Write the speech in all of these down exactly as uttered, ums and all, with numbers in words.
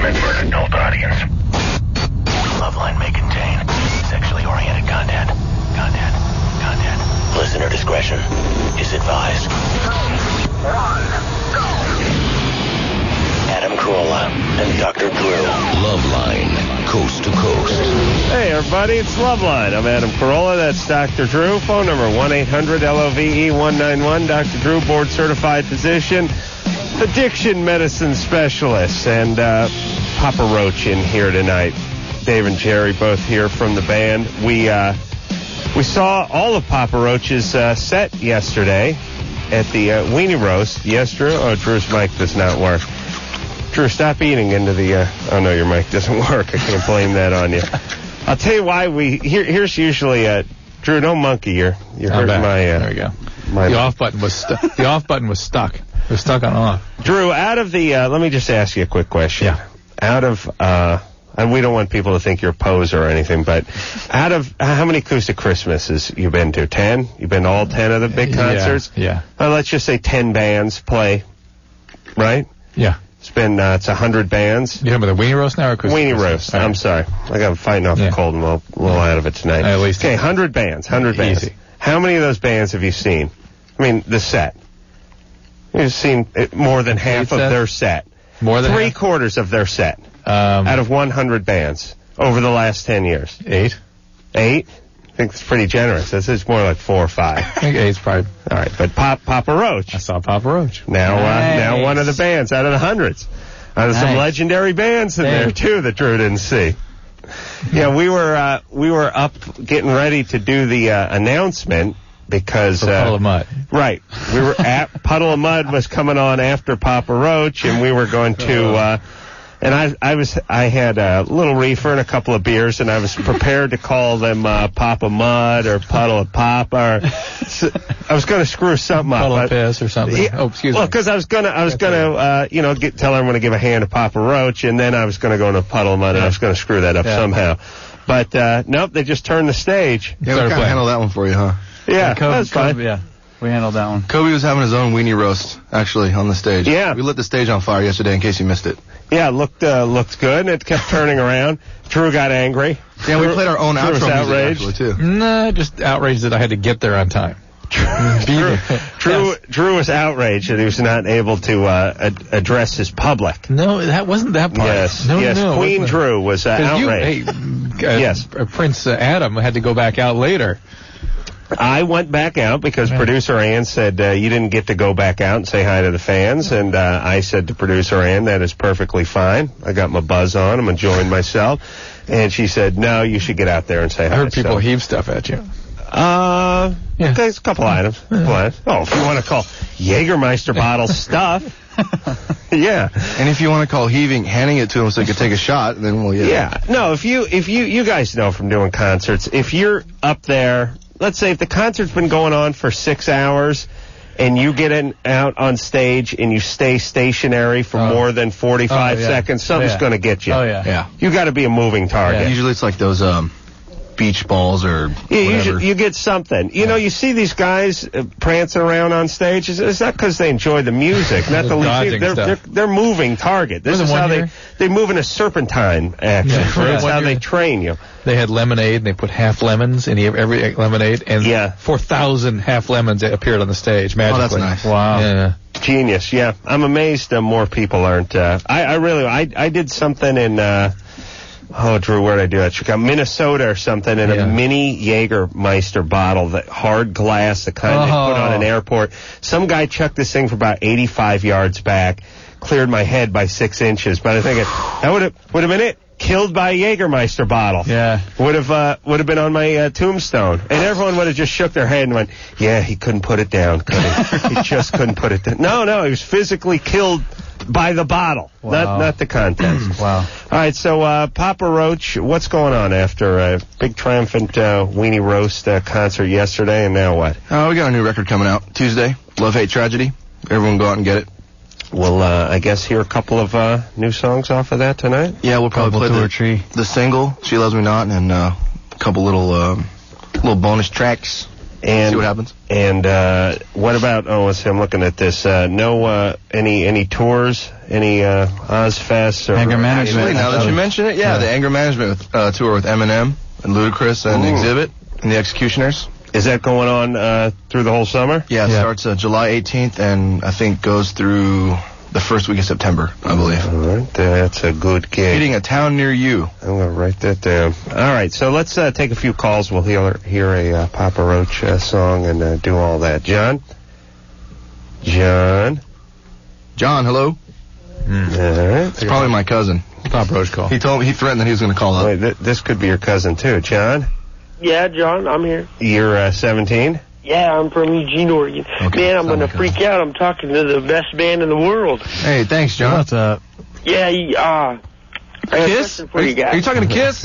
meant for an adult audience. Loveline may contain sexually oriented content. Content. Content. Listener discretion is advised. One, go! Adam Carolla and Doctor Drew. Loveline, coast to coast. Hey, everybody, it's Loveline. I'm Adam Carolla. That's Doctor Drew. Phone number one eight hundred L O V E one nine one. Doctor Drew, board-certified physician, addiction medicine specialist, and uh, Papa Roach in here tonight. Dave and Jerry both here from the band. We uh, we saw all of Papa Roach's uh, set yesterday at the uh, Weenie Roast. Yes, Drew? Oh, Drew's mic does not work. Drew, stop eating into the... Uh, oh, no, your mic doesn't work. I can't blame that on you. I'll tell you why we... Here, here's usually... Uh, Drew, don't monkey. You're, you're hurting my... Uh, there we go. My, the off button was stu- the off button was stuck. It was stuck on off. Drew, out of the... Uh, let me just ask you a quick question. Yeah. Out of... Uh, and we don't want people to think you're a poser or anything, but out of... How many acoustic Christmases you been to? Ten? You've been to all ten of the big concerts? Yeah. yeah. Well, let's just say ten bands play, right? Yeah. It's been, uh, it's a hundred bands. You talking about the Weenie Roast now or acoustic Weenie Christmas? Roast. Right. I'm sorry. I got fighting off Yeah. the cold and a little, a little out of it tonight. At least. Okay, hundred bands. Hundred bands. Easy. How many of those bands have you seen? I mean, the set. You've seen it, more than half Eight of sets? their set. More than Three half? quarters of their set Um, out of one hundred bands over the last ten years. Eight. Eight? I think it's pretty generous. This is more like four or five. I think eight's probably... All right, but Pop, Papa Roach. I saw Papa Roach. Now, uh, Nice. now one of the bands out of the hundreds. Uh, there's some Nice. legendary bands in there, Thanks. too, that Drew didn't see. Yeah, we were uh, we were up getting ready to do the uh, announcement because... For uh, Puddle of Mud. Right. We were at... Puddle of Mud was coming on after Papa Roach, and we were going to... Uh, and I I was I had a little reefer and a couple of beers, and I was prepared to call them uh, Papa Mud or Puddle of Papa. Or, so I was going to screw something up. Puddle of but- Piss or something. Yeah, Oh, excuse well, me. because I was gonna, I was That's gonna, uh, you know, get, tell her I'm gonna give a hand to Papa Roach, and then I was gonna go in a Puddle of Mud, and Yeah. I was gonna screw that up Yeah. somehow. But uh, nope, they just turned the stage. Yeah, we Started kind of playing. handled that one for you, huh? Yeah, Kobe, that's fine. Kobe, yeah, we handled that one. Kobe was having his own weenie roast, actually, on the stage. Yeah. We lit the stage on fire yesterday in case you missed it. Yeah, it looked uh, looked good, and it kept turning around. Drew got angry. Yeah, we Drew- played our own Drew was outro music, outraged. actually, too. Nah, just outraged that I had to get there on time. Drew, Drew, Yes. Drew was outraged that he was not able to uh, ad- address his public. No, that wasn't that part. Yes, no, yes. no, Queen wasn't. Drew was uh, 'Cause you, outraged. hey, uh, Yes. uh, Prince uh, Adam had to go back out later. I went back out because Yeah. producer Ann said uh, you didn't get to go back out and say hi to the fans, and uh, I said to producer Ann that is perfectly fine. I got my buzz on, I'm enjoying myself, and she said no, you should get out there and say hi. I heard people So, heave stuff at you. uh, Yeah. okay, it's a couple items. Couple items. Oh, if you want to call Jägermeister bottle stuff, yeah. And if you want to call heaving, handing it to him so he could take a shot, then, well, yeah. Yeah. No, if you, if you, you guys know from doing concerts, if you're up there, let's say if the concert's been going on for six hours and you get in, out on stage and you stay stationary for Oh. more than forty-five Oh, yeah. seconds, something's Yeah. going to get you. Oh, yeah. Yeah. You got to be a moving target. Yeah. Usually it's like those um, beach balls or Yeah, you, whatever. should- you get something. You know, you see these guys uh, prancing around on stage. It's, it's not because they enjoy the music. Not the They're least. dodging They're, they're, stuff. they're moving target. This Wasn't is one how they, year- they move in a serpentine action. Yeah. That's One how year- they train you. They had lemonade, and they put half lemons in every every lemonade, and Yeah. four thousand half lemons appeared on the stage magically. Oh, that's nice. Wow. Yeah. Genius, yeah. I'm amazed uh, more people aren't. Uh, I, I really, I, I did something in, uh, oh, Drew, where did I do that? Chicago, Minnesota or something, in Yeah. a mini Jägermeister bottle, that hard glass, the kind they put on an Oh. airport. Some guy chucked this thing for about eighty-five yards back, cleared my head by six inches. But I think it, that would have would have been it. Killed by a Jägermeister bottle. Yeah. Would have uh, would have been on my uh, tombstone, and everyone would have just shook their head and went, "Yeah, he couldn't put it down. Could he? He just couldn't put it down." No, no, he was physically killed by the bottle, Wow. not not the contest. Wow. All right, so uh, Papa Roach, what's going on after a big triumphant uh, Weenie Roast uh, concert yesterday, and now what? Uh, we got a new record coming out Tuesday. Love, Hate, Tragedy. Everyone go out and get it. We'll, uh, I guess, hear a couple of uh, new songs off of that tonight. Yeah, we'll probably Couple play to the, a tree. the single, She Loves Me Not, and uh, a couple little um, little bonus tracks. And See what happens. And uh, what about? Oh, let's see, I'm looking at this. Uh, no, uh, any any tours, any uh, Ozfest or Anger Management. Actually, now that you mention it, yeah, Yeah. the Anger Management uh, tour with Eminem and Ludacris and Ooh. Exhibit and the Executioners. Is that going on uh, through the whole summer? Yeah, it Yeah. starts uh, July eighteenth and I think goes through the first week of September, I believe. All right, that's a good gig. Hitting a town near you. I'm going to write that down. All right, so let's uh, take a few calls. We'll hear, hear a uh, Papa Roach uh, song and uh, do all that. John? John? John, hello. Mm. All right. It's probably my cousin. Pop Roach call. He told me, he threatened that he was going to call up. Wait, th- this could be your cousin, too. John? Yeah, John, I'm here. You're uh, seventeen? Yeah, I'm from Eugene, Oregon. Okay, Man, I'm sound gonna like freak out. I'm talking to the best band in the world. Hey, thanks, John. What's up? Yeah, you, uh, I have a Kiss? question for Are you you, guys. are you talking to Kiss?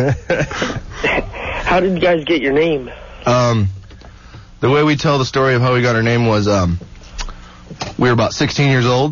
How did you guys get your name? Um, the way we tell the story of how we got our name was, um, we were about sixteen years old.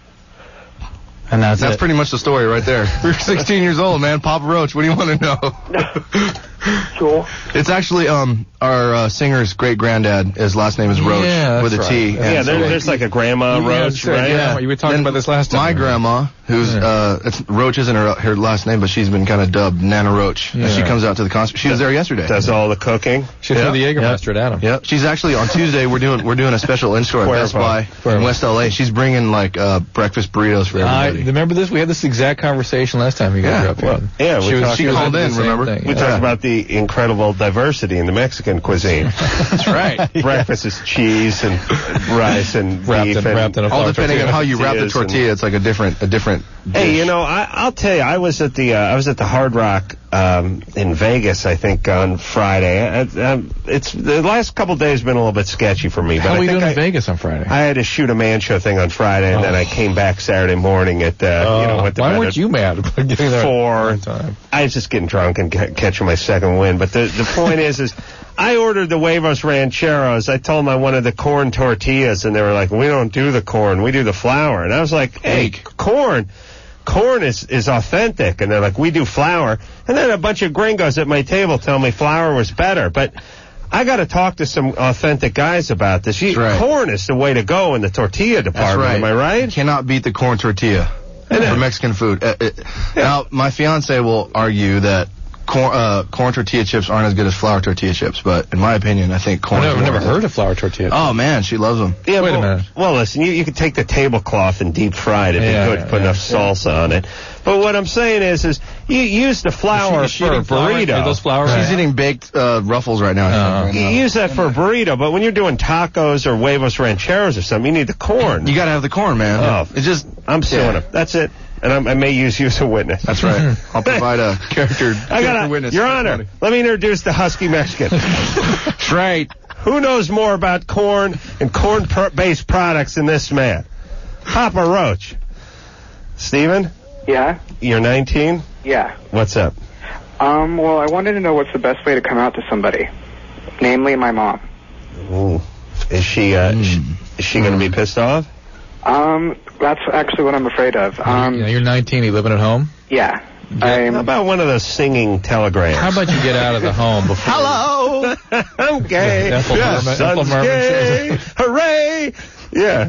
And that's, That's it. pretty much the story right there. We were sixteen years old, man. Papa Roach, what do you want to know? Cool. It's actually um our uh, singer's great granddad. His last name is Roach Yeah, that's with a right. T. Yeah, Yeah, and there, so- there's like a grandma Yeah, Roach, that's right, right? yeah. You were talking Then about this last time. My grandma, who's Yeah. uh, it's, Roach isn't her her last name, but she's been kind of dubbed Nana Roach. And she Yeah. comes out to the concert. She was there yesterday. Does all the cooking. She's Yeah. for the Jägermeister at Adam. Yep. She's actually on Tuesday. We're doing we're doing a special in-store at Best Buy Cuervo. in West L A. She's bringing like uh, breakfast burritos for I everybody. remember this. We had this exact conversation last time you guys Yeah, were up here. well, yeah, we she was, talked- she she was called into in, the same remember? thing, We yeah. talked about the incredible diversity in the Mexican cuisine. That's right. Breakfast is cheese and rice and Wrapped beef in- and wrapped in a All flour depending on how you wrap the tortillas and- tortilla, it's like a different a different. Hey, dish. you know, I, I'll tell you, I was at the uh, I was at the Hard Rock um, in Vegas, I think, on Friday. I, I, it's the last couple days been a little bit sketchy for me, but How I are we think doing I, in Vegas on Friday? I had to shoot a man show thing on Friday, and then Oh. I came back Saturday morning at uh, you know went to why bed weren't at you mad about getting there? four. on time? I was just getting drunk and ca- catching my second wind. But the the point is, is I ordered the huevos rancheros. I told them I wanted the corn tortillas, and they were like, "We don't do the corn, we do the flour." And I was like, "Hey, corn." Corn is, is authentic, and they're like, we do flour. And then a bunch of gringos at my table tell me flour was better. But I got to talk to some authentic guys about this. You, That's right. Corn is the way to go in the tortilla That's department. right. Am I right? You cannot beat the corn tortilla for Mexican food. Uh, it, Now, my fiance will argue that corn, uh, corn tortilla chips aren't as good as flour tortilla chips, but in my opinion, I think corn. I've is never, more- never heard of flour tortilla. Oh man, she loves them. Yeah, Wait a well, minute. Well, listen, you, you could take the tablecloth and deep fry it. It'd Yeah, be good. Put yeah, enough yeah. salsa on it. But what I'm saying is, is you use the flour Is she for a eating flour? burrito. Are those flour? She's eating baked uh, ruffles right now. I Oh. think, You right now. use that for a burrito, but when you're doing tacos or huevos rancheros or something, you need the corn. You gotta have the corn, man. Oh. It's just. I'm suing Yeah. him. That's it. And I'm, I may use you as a witness. That's right. I'll provide a character, I character got witness. Your Honor, let me introduce the Husky Mexican. That's right. Who knows more about corn and corn-based products than this man? Papa Roach. Steven, Yeah? you're nineteen? Yeah. What's up? Um, well, I wanted to know what's the best way to come out to somebody. Namely, my mom. Ooh. Is she, uh, sh- is she going to be pissed off? Um, that's actually what I'm afraid of. Um, Yeah, you're nineteen. You living at home? yeah. How I'm, about one of those singing telegrams? How about you get out of the home before? Hello, I'm gay. Ethel Yeah, Merman- son's Ethel Merman gay. shows Hooray! Yeah.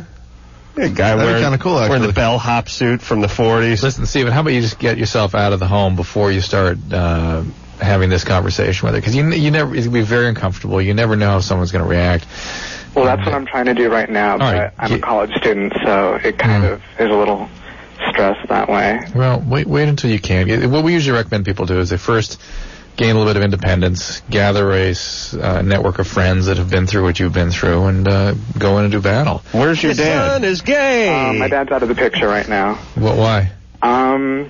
A guy That'd be wearing, kinda cool, wearing actually. the bellhop suit from the forties. Listen, Steven, how about you just get yourself out of the home before you start uh, having this conversation with her? Because you, you never, it's going to be very uncomfortable. You never know how someone's going to react. well, that's what I'm trying to do right now, but right. I'm Ye- a college student, so it kind Mm. of is a little stressed that way. Well, wait, wait until you can. It- What we usually recommend people do is they first gain a little bit of independence, gather a s- uh, network of friends that have been through what you've been through, and uh, go in and do battle. Where's your Your dad? Son is gay. Um, my dad's out of the picture right now. What? Why? Um,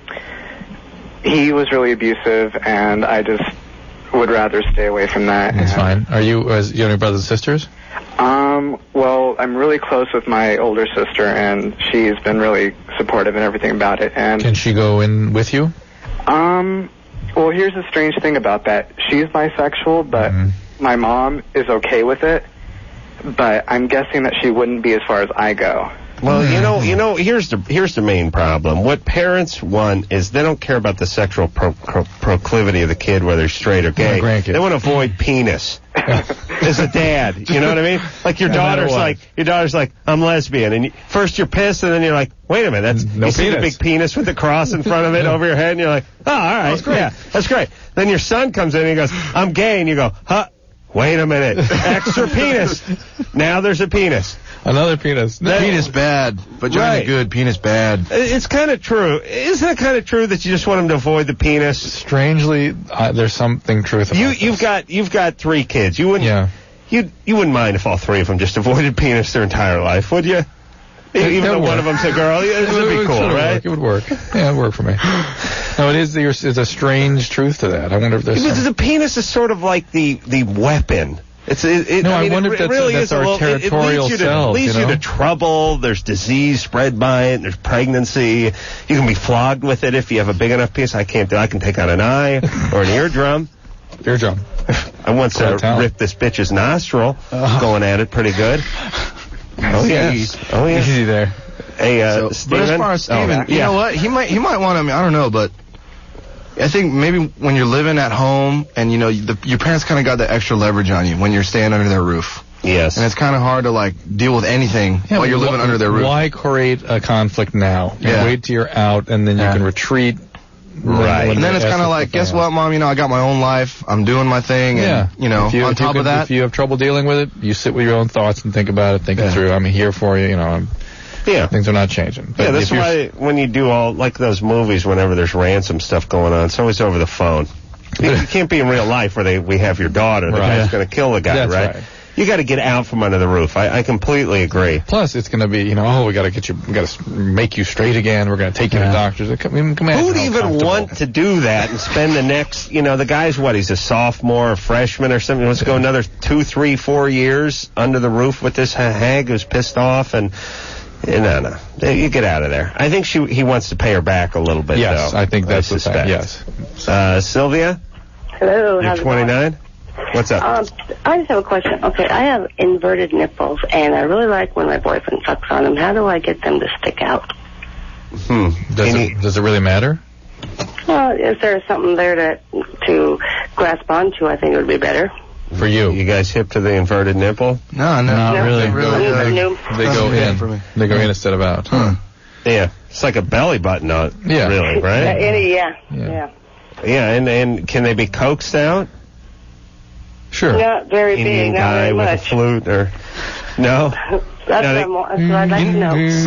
he was really abusive, and I just would rather stay away from that. That's And, fine. Are you, uh, you have any brothers and sisters? Um, well, I'm really close with my older sister, and she's been really supportive and everything about it. And Can she go in with you? um, well, here's the strange thing about that. She's bisexual, but Mhm. my mom is okay with it. But I'm guessing that she wouldn't be as far as I go. Well, you know, you know, here's the here's the main problem. What parents want is they don't care about the sexual pro- pro- proclivity of the kid, whether he's straight or gay. They want to avoid penis. As a dad, you know what I mean? Like your No matter daughter's what. like your daughter's like I'm lesbian, and you, first you're pissed, and then you're like, wait a minute, that's No you see the penis. big penis with the cross in front of it over your head, and you're like, oh, all right, That's great. yeah, that's great. Then your son comes in and he goes, I'm gay, and you go, huh? Wait a minute, extra penis. Now there's a penis. Another penis. That- Penis bad, vagina Right. good, penis bad. It's kind of true. Isn't it kind of true that you just want them to avoid the penis? Strangely, uh, there's something truth about You this. you've got you've got three kids. You wouldn't Yeah. you you wouldn't mind if all three of them just avoided penis their entire life, would you? Even that though would one of work. them's a girl, yeah, it would be would cool, sort of right? work. It would work. Yeah, it would work for me. No, it is. There's, there's a strange truth to that. I wonder if there's. Because Some, the penis is sort of like the the weapon. It's it, it, No, I mean, wonder it, if it that's- really that's is a our little, it- territorial it leads you to, selves, leads you you know? to trouble. There's disease spread by it. There's pregnancy. You can be flogged with it if you have a big enough penis. I can't do. I can take out an eye or an eardrum. eardrum. I once Quite uh, talent. ripped this bitch's nostril, Uh-huh. going at it pretty good. Oh yes. Oh yes. Easy there. Hey, uh, So, but Steven? as far as Steven, Oh, you yeah. know what? He might he might want to. I don't know, but I think maybe when you're living at home and you know the, your parents kind of got that extra leverage on you when you're staying under their roof, Yes. and it's kind of hard to like deal with anything Yeah, while you're but living wh- under their roof. Why create a conflict now? You Yeah. Wait till you're out, and then you Yeah. can retreat. when- Right. when And then the it's kind essence of like, the guess thing what, else. Mom? You know, I got my own life. I'm doing my thing. And, Yeah. you know, If you- on if you top could- of that, if you have trouble dealing with it, you sit with your own thoughts and think about it. Think Yeah. it through. I'm here for you. You know, I'm, Yeah. things are not changing. But Yeah, that's if you're- why when you do all, like those movies, whenever there's ransom stuff going on, it's always over the phone. You, you can't be in real life where they we have your daughter. The Right. guy's going to kill the guy, That's right? right. You got to get out from under the roof. I, I completely agree. Plus, it's going to be, you know, oh, we got to get you, we got to make you straight again. We're going to take you to doctors. Come, come Who would how even comfortable. want to do that and spend the next, you know, the guy's what, he's a sophomore, a freshman or something. He wants to go another two, three, four years under the roof with this ha- hag who's pissed off and, eh, no, no. You get out of there. I think she he wants to pay her back a little bit, Yes, though. I think that's the suspect. thing. Yes. Uh, Sylvia, Hello. you're how's it going? twenty-nine? What's up? Um, I just have a question. Okay, I have inverted nipples, and I really like when my boyfriend sucks on them. How do I get them to stick out? Hmm. Does Any- it, does it really matter? Well, is there something there to to grasp onto? I think it would be better. For you. You guys hip to the inverted nipple? no, no, Not No. really. really. I'm uh, new. They Doesn't go fit in. for me. They go in instead of out. Huh. Yeah. It's like a belly button, uh, Yeah. really, Uh, right? any, yeah, Yeah. yeah. Yeah, and, and can they be coaxed out? Sure. Not very Indian big, not guy very with a much. flute or... No? That's, No, what they- I'm, that's what I'd like to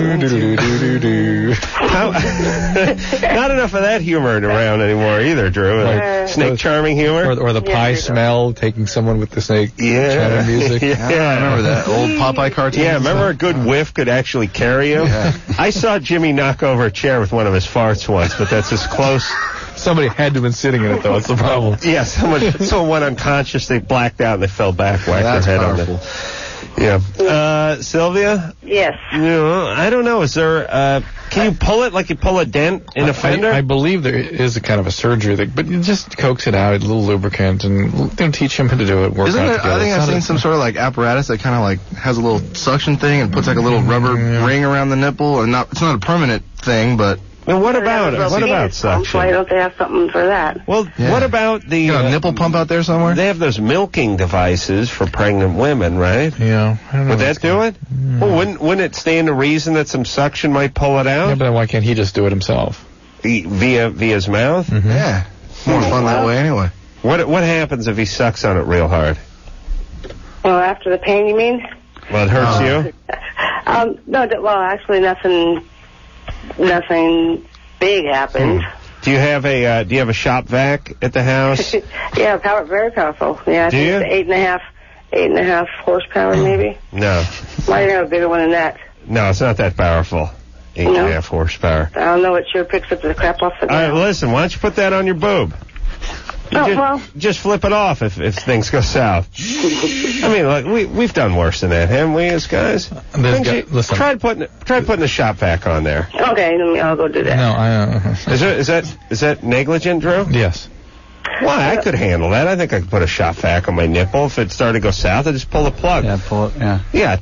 know. How, not enough of that humor around anymore either, Drew. Like Uh, snake charming humor? Or, or the Yeah, pie there you go. smell, taking someone with the snake Yeah. channel music. Yeah. Yeah, I remember that old Popeye cartoon. Yeah, remember a good whiff could actually carry you? Yeah. I saw Jimmy knock over a chair with one of his farts once, but that's as close. Somebody had to have been sitting in it, though. That's the problem. Yeah, someone someone went unconscious, they blacked out, and they fell back, whacked That's their head powerful. on the... Yeah. Uh, Sylvia? Yes. You know, I don't know. Is there, uh, can you pull it like you pull a dent in a fender? I, I believe there is a kind of a surgery, that, but you just coax it out, a little lubricant, and you know, teach him how to do it. Work Isn't out there, together. I think It's I've not seen a- some sort of like apparatus that kind of like has a little suction thing and puts like a little rubber ring around the nipple, and not it's not a permanent thing, but Well, what about Well, what about penis pump, suction? Why don't they have something for that? Well, Yeah. what about the you got a uh, nipple pump out there somewhere. They have those milking devices for pregnant women, right? Yeah, I don't know. Would what's that do it? Well, wouldn't wouldn't it stand to reason that some suction might pull it Yeah, out but then why can't he just do it himself? E- via via his mouth? Yeah, more fun that way anyway. What what happens if he sucks on it real hard? Well, after the pain, you mean? Well, it hurts you. Um, no, d- well, actually, nothing, nothing big happened. Do you have a uh, do you have a shop vac at the house? Yeah, power, very powerful. Yeah, I Do think you? it's eight and a half, eight and a half horsepower, maybe. No, Might have a bigger one than that. no, it's not that powerful. Eight and No? a half horsepower. I don't know. It sure picks up the crap off the All right, ground. listen. Why don't you put that on your boob? Oh, just, well. just flip it off if, if things go south. I mean, like we we've done worse than that, haven't we, as guys? Couldn't got- you- listen. Try putting try putting the shop vac on there. Okay, let me, I'll go do that. No, I. Uh, Is that is that is that negligent, Drew? yes. Why? I could handle that. I think I could put a shop vac on my nipple. If it started to go south, I just pull the plug. Yeah, pull it. Yeah. Yeah,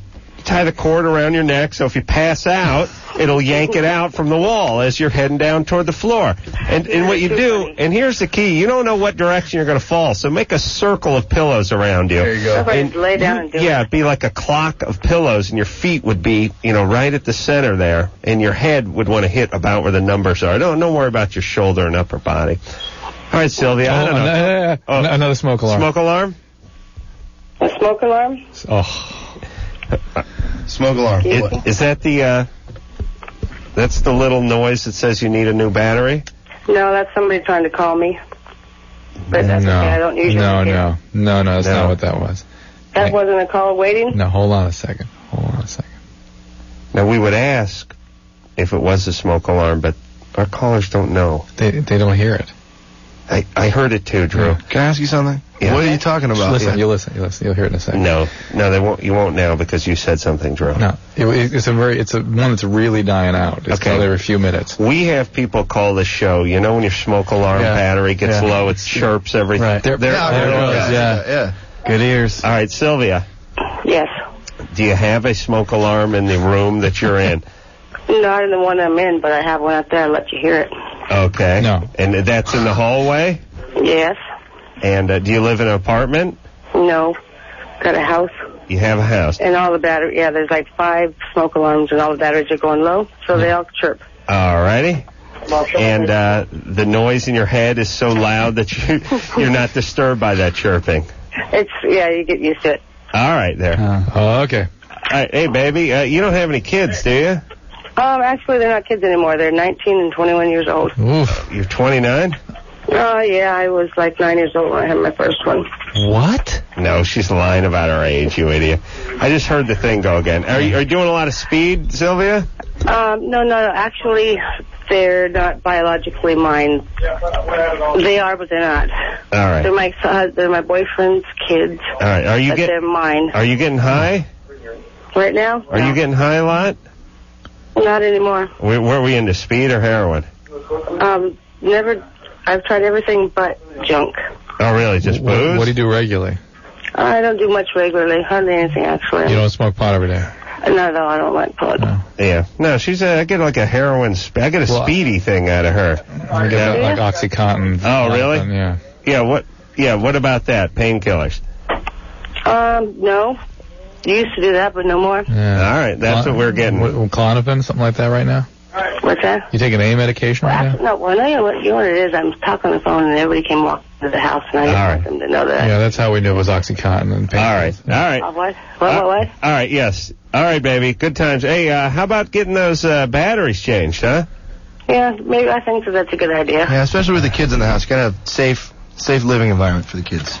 tie the cord around your neck, so if you pass out, it'll yank it out from the wall as you're heading down toward the floor. And and what you do, and here's the key, you don't know what direction you're going to fall, so make a circle of pillows around you. There you go. And lay down and do Yeah, it. it'd be like a clock of pillows, and your feet would be, you know, right at the center there, and your head would want to hit about where the numbers are. Don't, don't worry about your shoulder and upper body. All right, Sylvia, I Oh, don't know. an- uh, Oh. Another smoke alarm. Smoke alarm? A smoke alarm? Oh, Smoke alarm. Is, What? is that the, uh, that's the little noise that says you need a new battery? No, that's somebody trying to call me. But that's no, okay. I don't usually no, hear. no, no, no, that's No. not what that was. That wasn't a call waiting? No, hold on a second. Hold on a second. Now, we would ask if it was a smoke alarm, but our callers don't know. They they don't hear it. I, I heard it too, Drew. Can I ask you something? Yeah. What are you talking Just about? listen, Yeah. you listen, you listen. You'll hear it in a second. No, no, they won't. You won't now because you said something, Drew. No, it, it's a very, it's a one that's really dying out. It's Okay. called every few minutes. We have people call the show. You know when your smoke alarm Yeah. battery gets Yeah. low, it chirps everything. Right. They're- They're- Yeah, There it yeah, goes, yeah, yeah. yeah. Good ears. All right, Sylvia, Yes. do you have a smoke alarm in the room that you're in? Not in the one I'm in, but I have one out there. I'll let you hear it. Okay. No. And that's in the hallway? Yes. And uh, do you live in an apartment? No. Got a house. You have a house. And all the battery, yeah, there's like five smoke alarms and all the batteries are going low, so they all chirp. All righty. And uh, the noise in your head is so loud that you, you're not disturbed by that chirping. It's, yeah, you get used to it. All right, there. Uh, Oh, okay. All right, hey, baby, uh, you don't have any kids, do you? Um, actually, they're not kids anymore. They're nineteen and twenty-one years old. Oof. You're twenty-nine? Oh, yeah, I was like nine years old when I had my first one. What? No, she's lying about her age, you idiot. I just heard the thing go again. Are you, are you doing a lot of speed, Sylvia? Um, no, no, no, actually, they're not biologically mine. They are, but they're not. All right. They're my son, they're my boyfriend's kids. All right. Are you but getting? they're mine. Are you getting high? Right now? Are No. you getting high a lot? Not anymore. Where, where are we into, speed or heroin? Um, never, I've tried everything but junk. Oh, really? Just What, booze? what do you do regularly? I don't do much regularly, hardly anything actually. You don't smoke pot every day. No, no, I don't like pot. No. Yeah. No, she's a, I get like a heroin, sp- I get a Well, speedy thing out of her. I get Yeah. like OxyContin. Oh, really? Nothing, yeah. Yeah, what, yeah, what about that? Painkillers? Um, no. Used to do that, but no more. Yeah. All right, that's what we're getting. What, Klonopin, something like that right now? What's that? You taking A medication right now? No, well, no, you know what, you know what it is? I'm talking on the phone and everybody came walking to the house and I didn't All want right. them to know that. Yeah, that's how we knew it was OxyContin and All right, painkillers. all right. Uh, what? What, Uh, what, what? All right, yes. All right, baby. Good times. Hey, uh, how about getting those uh, batteries changed, huh? Yeah, maybe I think that that's a good idea. Yeah, especially with the kids in the house. You gotta have safe, safe living environment for the kids.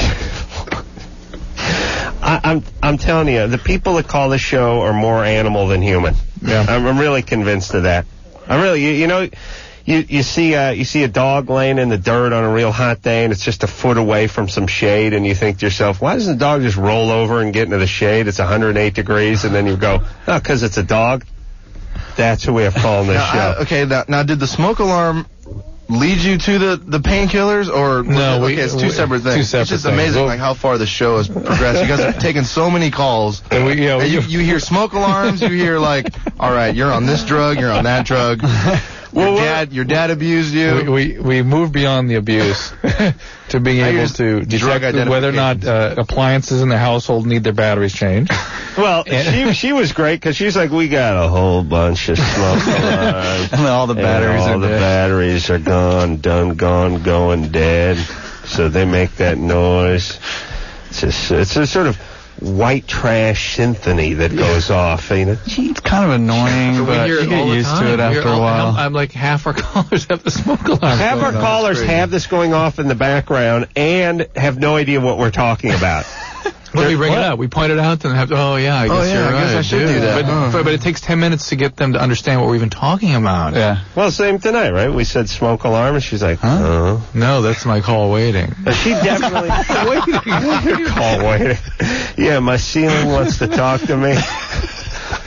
I, I'm I'm telling you, the people that call the show are more animal than human. Yeah. I'm, I'm really convinced of that. I'm really, you, you know, you you see uh, you see a dog laying in the dirt on a real hot day, and it's just a foot away from some shade, and you think to yourself, why doesn't the dog just roll over and get into the shade? It's one hundred eight degrees, and then you go, oh, because it's a dog. That's who we have calling this Now, show. I- okay, now, now did the smoke alarm lead you to the, the painkillers, or No, okay, we- it's two we- separate things. two separate it's just things. amazing Well- like how far the show has progressed. You guys have taken so many calls. And we, yeah, And we, you, you hear smoke alarms. You hear like, all right, you're on this drug, you're on that drug. Your Well, dad, your dad abused you. we, we, we moved beyond the abuse to being Now you're able just to drug detect whether or not uh, appliances in the household need their batteries changed. Well, she she was great because she's like, we got a whole bunch of smoke alarms. And all the batteries and all are the dead. batteries are gone, done, gone, going dead. So they make that noise. It's just, it's a sort of white trash symphony that goes off. You know? It's kind of annoying, but you get used to it after a while. I'm, I'm like half our callers have the smoke alarm. Half our going on. callers It's crazy. have this going off in the background and have no idea what we're talking about. When we bring What? it up, we point it out to them. Have, oh yeah, I guess Oh, yeah, you're I right. guess I should do that. But, Huh. but but it takes ten minutes to get them to understand what we're even talking about. Yeah. Well, same tonight, right? We said smoke alarm, and she's like, Huh? huh? No, that's my call waiting. But she definitely waiting. Call waiting. Yeah, my ceiling wants to talk to me.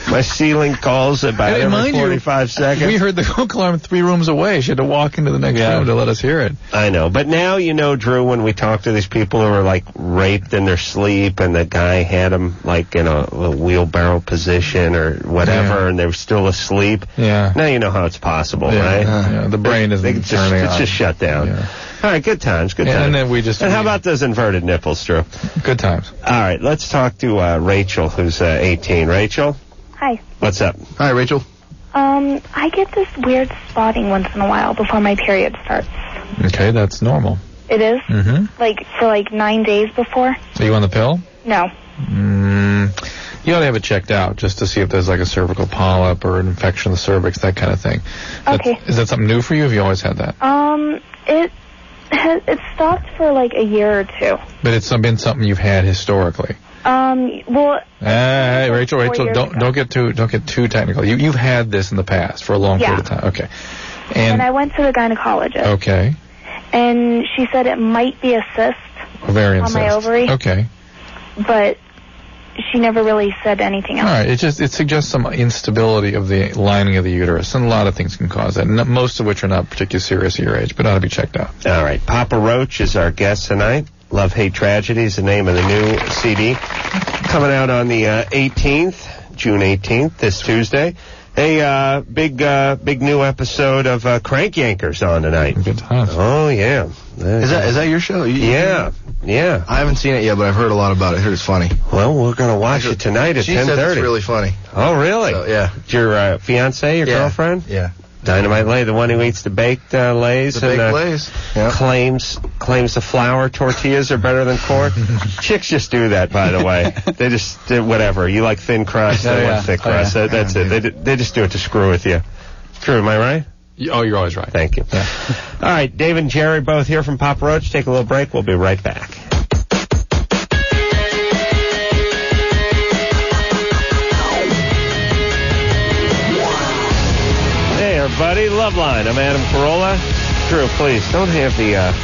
My ceiling calls about And every mind you, forty-five seconds. We heard the coke alarm three rooms away. She had to walk into the next Yeah. room to let us hear it. I know, but now you know, Drew, when we talk to these people who are like raped in their sleep and the guy had them like in a, a wheelbarrow position or whatever Yeah. and they were still asleep. Yeah. Now you know how it's possible, Yeah, right? yeah, the brain They- isn't they just, turning It's on. just shut down. Yeah. All right, good times, good And- times. and then we just- And how we- about those inverted nipples, Drew? Good times. All right, let's talk to uh, Rachel, who's uh, eighteen. Rachel, Hi. what's up? Hi, Rachel. Um, I get this weird spotting once in a while before my period starts. Okay, that's normal. It is? Mm-hmm. Like, for like nine days before? Are you on the pill? No. Mm, you ought to have it checked out just to see if there's like a cervical polyp or an infection of the cervix, that kind of thing. Okay. That, is that something new for you? Have you always had that? Um, it has, it stopped for like a year or two. But it's been something you've had historically. Um, well... Hey, Rachel, four Rachel, years don't ago. don't get too don't get too technical. You you've had this in the past for a long Yeah. period of time. Okay. And, And, I went to the gynecologist. okay, And she said it might be a cyst ovarian on my cyst. ovary. Okay. But she never really said anything All else. right. It just it suggests some instability of the lining of the uterus, and a lot of things can cause that. n- Most of which are not particularly serious at your age, but ought to be checked out. All right, Papa Roach is our guest tonight. Love, Hate, Tragedy is the name of the new C D. Coming out on the uh, eighteenth, June eighteenth, this Tuesday. Hey, uh, big, uh, big new episode of uh, Crank Yankers on tonight. Good times. Oh, yeah. Is that is that your show? You- Yeah, yeah. I haven't seen it yet, but I've heard a lot about it. I heard it's funny. Well, we're going to watch it tonight at She ten says thirty. it's really funny. Oh, really? So, yeah. Your uh, fiance, your Yeah. girlfriend? Yeah. Dynamite Lay, the one who eats the baked uh, lays The and baked uh, lays. Yeah. claims claims the flour tortillas are better than corn. Chicks just do that, by the way. They just do whatever. You like thin crust, Oh, they yeah. want thick Oh, crust. yeah. That- That's Yeah, it. They, d- they just do it to screw with you. True, am I right? Oh, you're always right. Thank you. Yeah. All right, Dave and Jerry both here from Papa Roach. Take a little break. We'll be right back. Hey, everybody. Loveline. I'm Adam Carolla. Drew, please don't have the uh,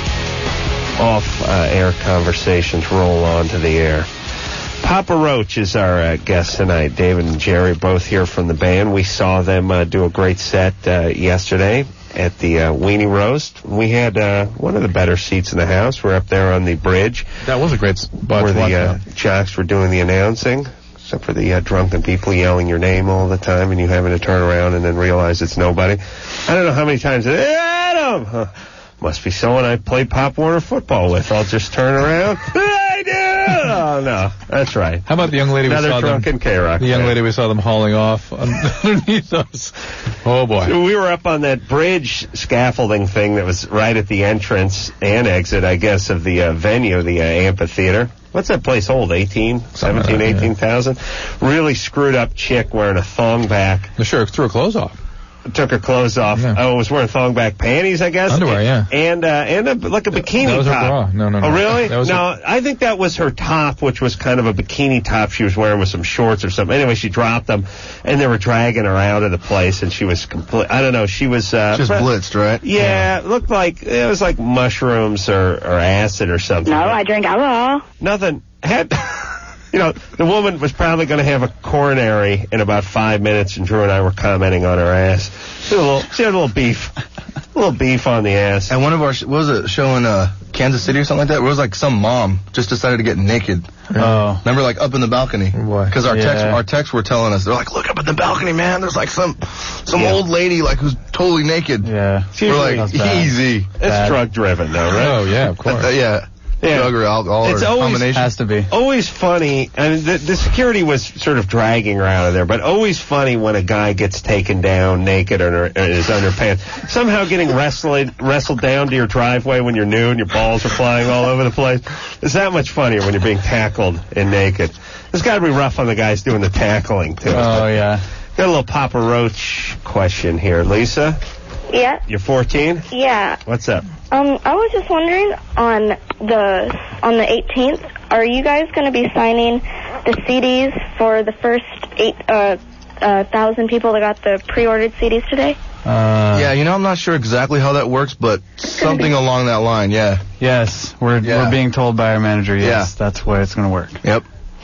off-air conversations roll onto the air. Papa Roach is our uh, guest tonight. David and Jerry both here from the band. We saw them uh, do a great set uh, yesterday at the uh, Weenie Roast. We had uh, one of the better seats in the house. We're up there on the bridge That was a great spot where to watch the uh, that. jocks were doing the announcing, except for the uh, drunken people yelling your name all the time and you having to turn around and then realize it's nobody. I don't know how many times, hey, Adam! Huh. Must be someone I played Pop Warner football with. I'll just turn around. I do! Oh, no. That's right. How about the young lady we Another saw them? drunken K-Rock. The young fan. lady we saw them hauling off underneath us. Oh boy. So we were up on that bridge scaffolding thing that was right at the entrance and exit, I guess, of the uh, venue, the uh, amphitheater. What's that place hold? eighteen, seventeen, like that, eighteen thousand? Really screwed up chick wearing a thong back. The sure threw her clothes off. Took her clothes off. Yeah. Oh, was wearing thong back panties, I guess. Underwear, yeah. And uh, and a, like a bikini That was her top. bra. No, no, no. Oh, really? That was no, her- I think that was her top, which was kind of a bikini top she was wearing with some shorts or something. Anyway, she dropped them, and they were dragging her out of the place, and she was complete. I don't know. She was uh, Just blitzed, right? Yeah, it looked like it was like mushrooms or, or acid or something. No, I drink alcohol. Nothing. Had, you know, the woman was probably going to have a coronary in about five minutes, and Drew and I were commenting on her ass. She had a little, she had a little beef. A little beef on the ass. And one of our, sh- what was it, show in uh, Kansas City or something like that? Where it was like some mom just decided to get naked. Oh. Remember, like up in the balcony? Why? Because our Yeah. texts, our texts were telling us, they're like, look up at the balcony, man. There's like some, some Yeah. old lady like who's totally naked. Yeah. We're like, That's bad. easy. It's Bad. drug driven, though, right? Oh yeah, of course. Uh, yeah. Yeah. Drug or alcohol It's or always- combination. Has to be. Always funny. I mean, the, the security was sort of dragging her out of there, but always funny when a guy gets taken down naked in, her, in his underpants. Somehow getting wrestled wrestled down to your driveway when you're new and your balls are flying all over the place. It's that much funnier when you're being tackled and naked. It's got to be rough on the guys doing the tackling, too. Oh, yeah. Got a little Papa Roach question here. Lisa, Yeah, you're fourteen? yeah. What's up? Um, I was just wondering on the on the eighteenth, are you guys going to be signing the C Ds for the first eight uh, uh, thousand people that got the pre-ordered C Ds today? Uh, Yeah, you know, I'm not sure exactly how that works, but something along that line, yeah. Yes, we're Yeah. we're being told by our manager. Yes, Yeah. that's where it's going to work. Yep.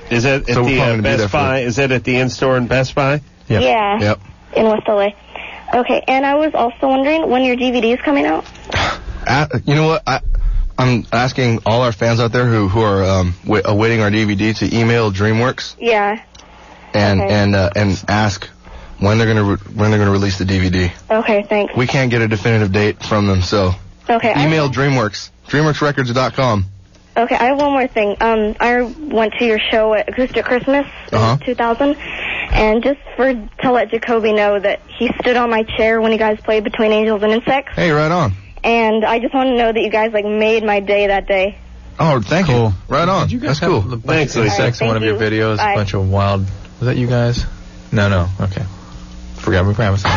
Is it at So we're the probably uh, gonna be there Best for Buy? Is it at the in-store in Best Buy? Yep. Yeah. Yep. In West L A. Okay, and I was also wondering when your D V D is coming out. Uh, you know what? I, I'm asking all our fans out there who who are um, w- awaiting our D V D to email DreamWorks Yeah. and Okay. and uh, and ask when they're gonna re- when they're gonna release the D V D. Okay, thanks. We can't get a definitive date from them, so Okay. I- email DreamWorks, DreamWorks Records dot com. Okay, I have one more thing. Um, I went to your show at Acoustic Christmas in Uh-huh. two thousand, and just for to let Jacoby know that he stood on my chair when you guys played Between Angels and Insects, Hey, right on. and I just want to know that you guys like made my day that day. Oh, thank Cool. you. Right on. Did you guys That's cool. have a bunch Thanks, of Lisa. insects in All one right, of your thank you. videos? Bye. A bunch of wild. Was that you guys? No, no. Okay. Forgot me promising.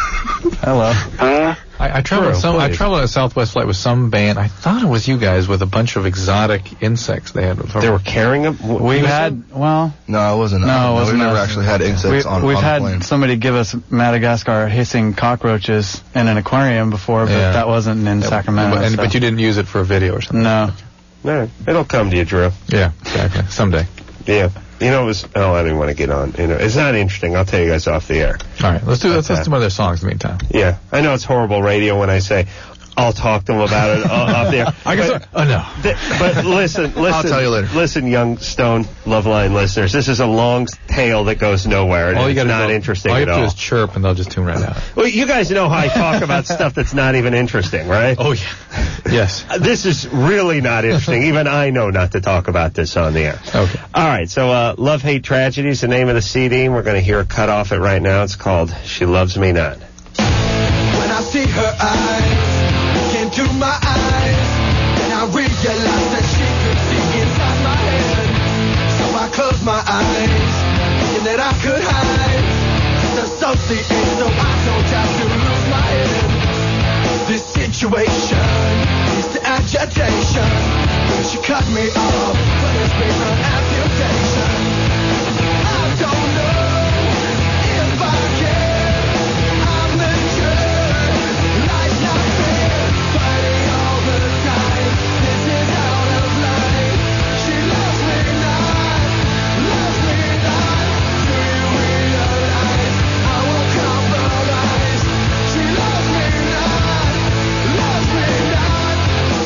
Hello. Huh? I, I traveled True, some. I please. traveled on a Southwest flight with some band. I thought it was you guys with a bunch of exotic insects they had. They were carrying them? Wh- We've who had, well, No, it wasn't. No, uh, it wasn't We've never us. actually had we, insects on, we've on had the plane. somebody give us Madagascar hissing cockroaches in an aquarium before, but Yeah. that wasn't in Sacramento. But, and, so. but you didn't use it for a video or something. No. No, it'll come to you, Drew. Yeah, exactly. Someday. Yeah. You know, it was, oh, I didn't want to get on. You know, it's not interesting. I'll tell you guys off the air. All right, let's do. Let's Okay. listen to one of their songs in the meantime. Yeah. I know it's horrible radio when I say, I'll talk to them about it uh, off the air. I guess. But- Oh no. Th- but listen, listen. I'll tell you later. Listen, young Stone Loveline listeners, this is a long tale that goes nowhere. And All you it's got to not do, interesting all you at have to do all. is chirp, and they'll just tune right out. Well, you guys know how I talk about stuff that's not even interesting, right? Oh yeah. Yes. Uh, This is really not interesting. Even I know not to talk about this on the air. Okay. All right, so uh, Love, Hate, Tragedy is the name of the C D, and we're going to hear a cut off it right now. It's called She Loves Me Not. When I see her eyes into my eyes, then I realize that she could see inside my head. So I close my eyes, thinking that I could hide, disassociate so I don't have to lose my head. This situation leads to agitation. She cut me off, but it's been an amputation. I don't know if I can. I'm the jerk. Life's not fair. Fighting all the time. This is out of line. She loves me not. Loves me not. Do you realize I won't compromise? She loves me not. Loves me not.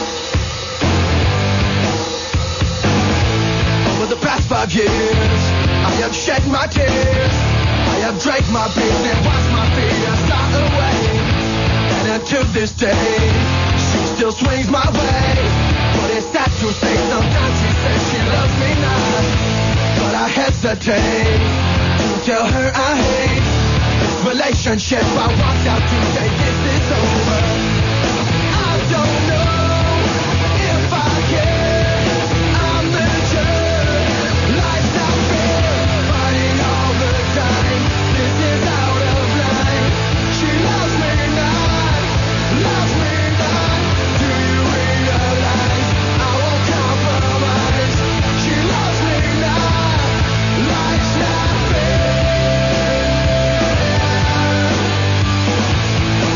Over the past five years, I have shed my tears. I have drank my beers and watched my fears die away. And until this day, she still swings my way. But it's sad to say, sometimes she says she loves me not. But I hesitate to tell her I hate this relationship. I walked out to say this is over. I don't know if I can. I'm the jerk. Life's not fair. Fighting all the time. This is out of line. She loves me not. Loves me not. Do you realize I won't compromise? She loves me not. Life's not fair.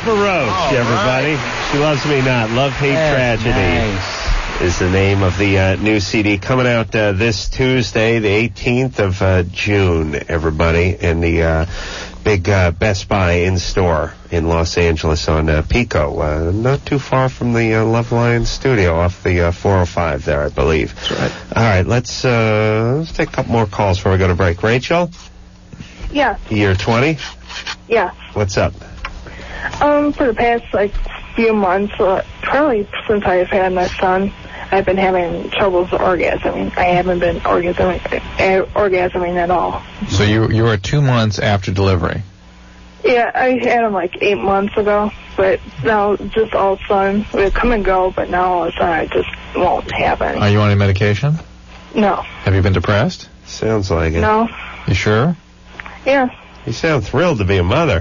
Jennifer Roach, everybody. She Loves Me Not. Love, Hate, Tragedy Nice. is the name of the uh, new C D coming out uh, this Tuesday, the eighteenth of uh, June, everybody, in the uh, big uh, Best Buy in-store in Los Angeles on uh, Pico, uh, not too far from the uh, Love Lion studio off the uh, four oh five there, I believe. That's right. All right, let's, uh, let's take a couple more calls before we go to break. Rachel, Yeah, year twenty, yeah. what's up? Um, for the past, like, few months, uh, probably since I've had my son, I've been having troubles orgasming. I haven't been orgasming, uh, orgasming at all. So you you were two months after delivery. Yeah, I had him like eight months ago, but now just all of a sudden, it would come and go, but now all of a sudden I just won't have any. Are you on any medication? No. Have you been depressed? Sounds like it. No. You sure? Yeah. You sound thrilled to be a mother.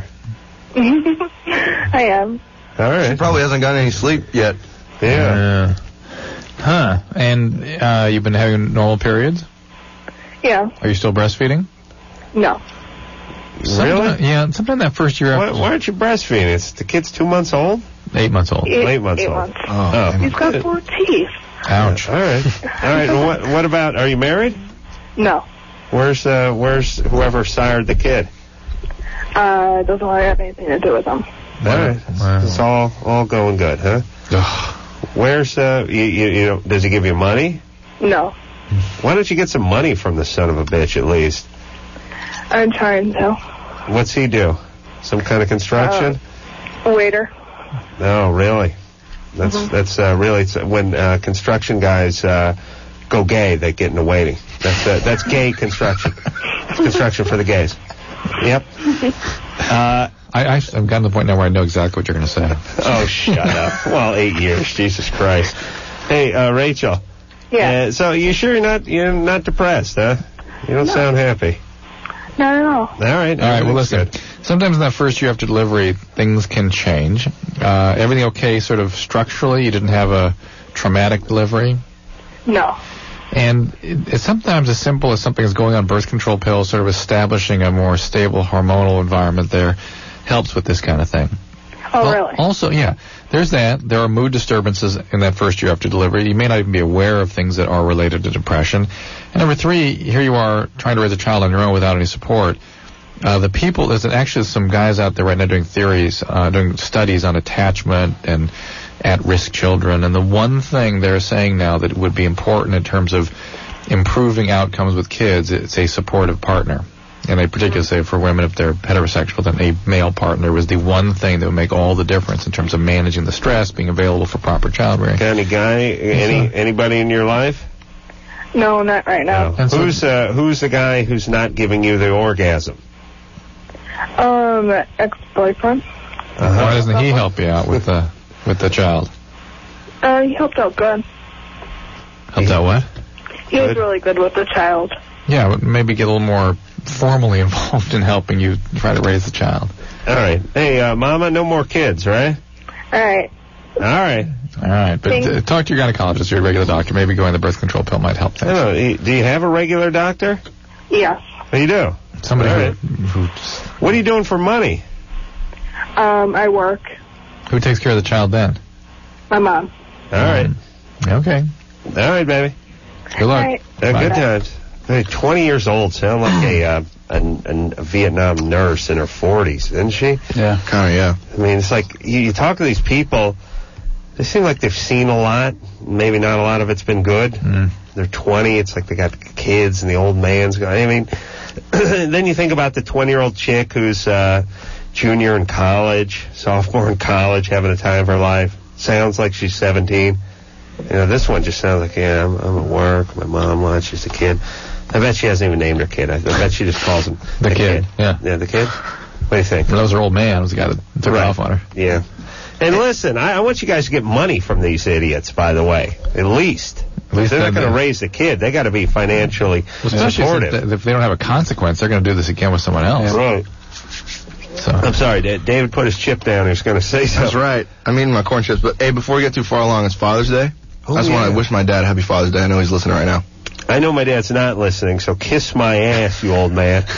I am. All right. She probably hasn't gotten any sleep yet. Yeah. Uh, huh. And uh, you've been having normal periods? Yeah. Are you still breastfeeding? No. Sometime, yeah, sometime that first year Why, after. why aren't you breastfeeding? It's the kid's two months old? Eight months old. Eight, Eight months eight old. months. Oh. He's got four teeth. Ouch. All right. All right. And what, what about, are you married? No. Where's uh, where's whoever sired the kid? Uh, doesn't really have anything to do with them. All right. Wow. It's all all going good, huh? Where's, uh, you, you, you know, does he give you money? No. Why don't you get some money from the son of a bitch at least? I'm trying to. What's he do? Some kind of construction? Uh, waiter. No, really. That's Mhm. that's uh, really it's, when uh, construction guys uh, go gay, they get into waiting. That's uh, that's gay construction. It's construction for the gays. Yep. Uh, I, I, I've gotten to the point now where I know exactly what you're going to say. oh, shut up. Well, eight years, Jesus Christ. Hey, uh, Rachel. Yeah. Uh, so you sure you're not you're not depressed, huh? You don't No. sound happy. Not at all. All right. All right, well, everything's listen. good. Sometimes in that first year after delivery, things can change. Uh, everything okay sort of structurally? You didn't have a traumatic delivery? No. And it, it's sometimes as simple as something is going on birth control pills, sort of establishing a more stable hormonal environment there helps with this kind of thing. Oh, Al- really? Also, yeah, there's that. There are mood disturbances in that first year after delivery. You may not even be aware of things that are related to depression. And number three, here you are trying to raise a child on your own without any support. Uh, the people, there's actually some guys out there right now doing theories, uh, doing studies on attachment and at-risk children. And the one thing they're saying now that would be important in terms of improving outcomes with kids, it's a supportive partner. And they particularly say for women, if they're heterosexual, then a male partner was the one thing that would make all the difference in terms of managing the stress, being available for proper child rearing. Got any guy, any anybody in your life? No, not right now. No. Who's uh, who's the guy who's not giving you the orgasm? Um, ex-boyfriend. Uh-huh. Why doesn't he help you out with the with the child? Uh, he helped out good. Helped out what? He was Good. really good with the child. Yeah, but maybe get a little more formally involved in helping you try to raise the child. All right. Hey, uh, Mama, no more kids, right? All right. All right. All right, but Thanks. uh, talk to your gynecologist, your regular doctor. Maybe going the birth control pill might help I things. don't know. Do you have a regular doctor? Yes. Oh, you do? Somebody All who, right. who What are you doing for money? Um, I work. who takes care of the child then? My mom. All right. Okay. All right, baby. Good luck. All right. Uh, Bye. good times. Hey, twenty years old. Sound like a, uh, a, a Vietnam nurse in her forties, isn't she? Yeah. Kind of, yeah. I mean, it's like you, you talk to these people, they seem like they've seen a lot. Maybe not a lot of it's been good. Mm. They're twenty. It's like they got kids and the old man's going. I mean, then you think about the twenty-year-old chick who's uh, junior in college, sophomore in college, having a time of her life. Sounds like she's seventeen. You know, this one just sounds like, yeah, I'm, I'm at work. My mom watches the kid. I bet she hasn't even named her kid. I, I bet she just calls him The kid, yeah. Yeah, the kid. What do you think? That was her old man. Was the guy that took Right. off on her. Yeah. And listen, I, I want you guys to get money from these idiots, by the way. At least. At least They're not then going to they- raise the kid. They got to be financially Well, especially supportive. since th- if they don't have a consequence, they're going to do this again with someone else. Right. So I'm sorry, Da- David put his chip down. He was going to say something. That's right. I'm eating my corn chips. But, hey, before we get too far along, it's Father's Day. Oh, I just want yeah. to wish my dad a happy Father's Day. I know he's listening right now. I know my dad's not listening, so kiss my ass, you old man.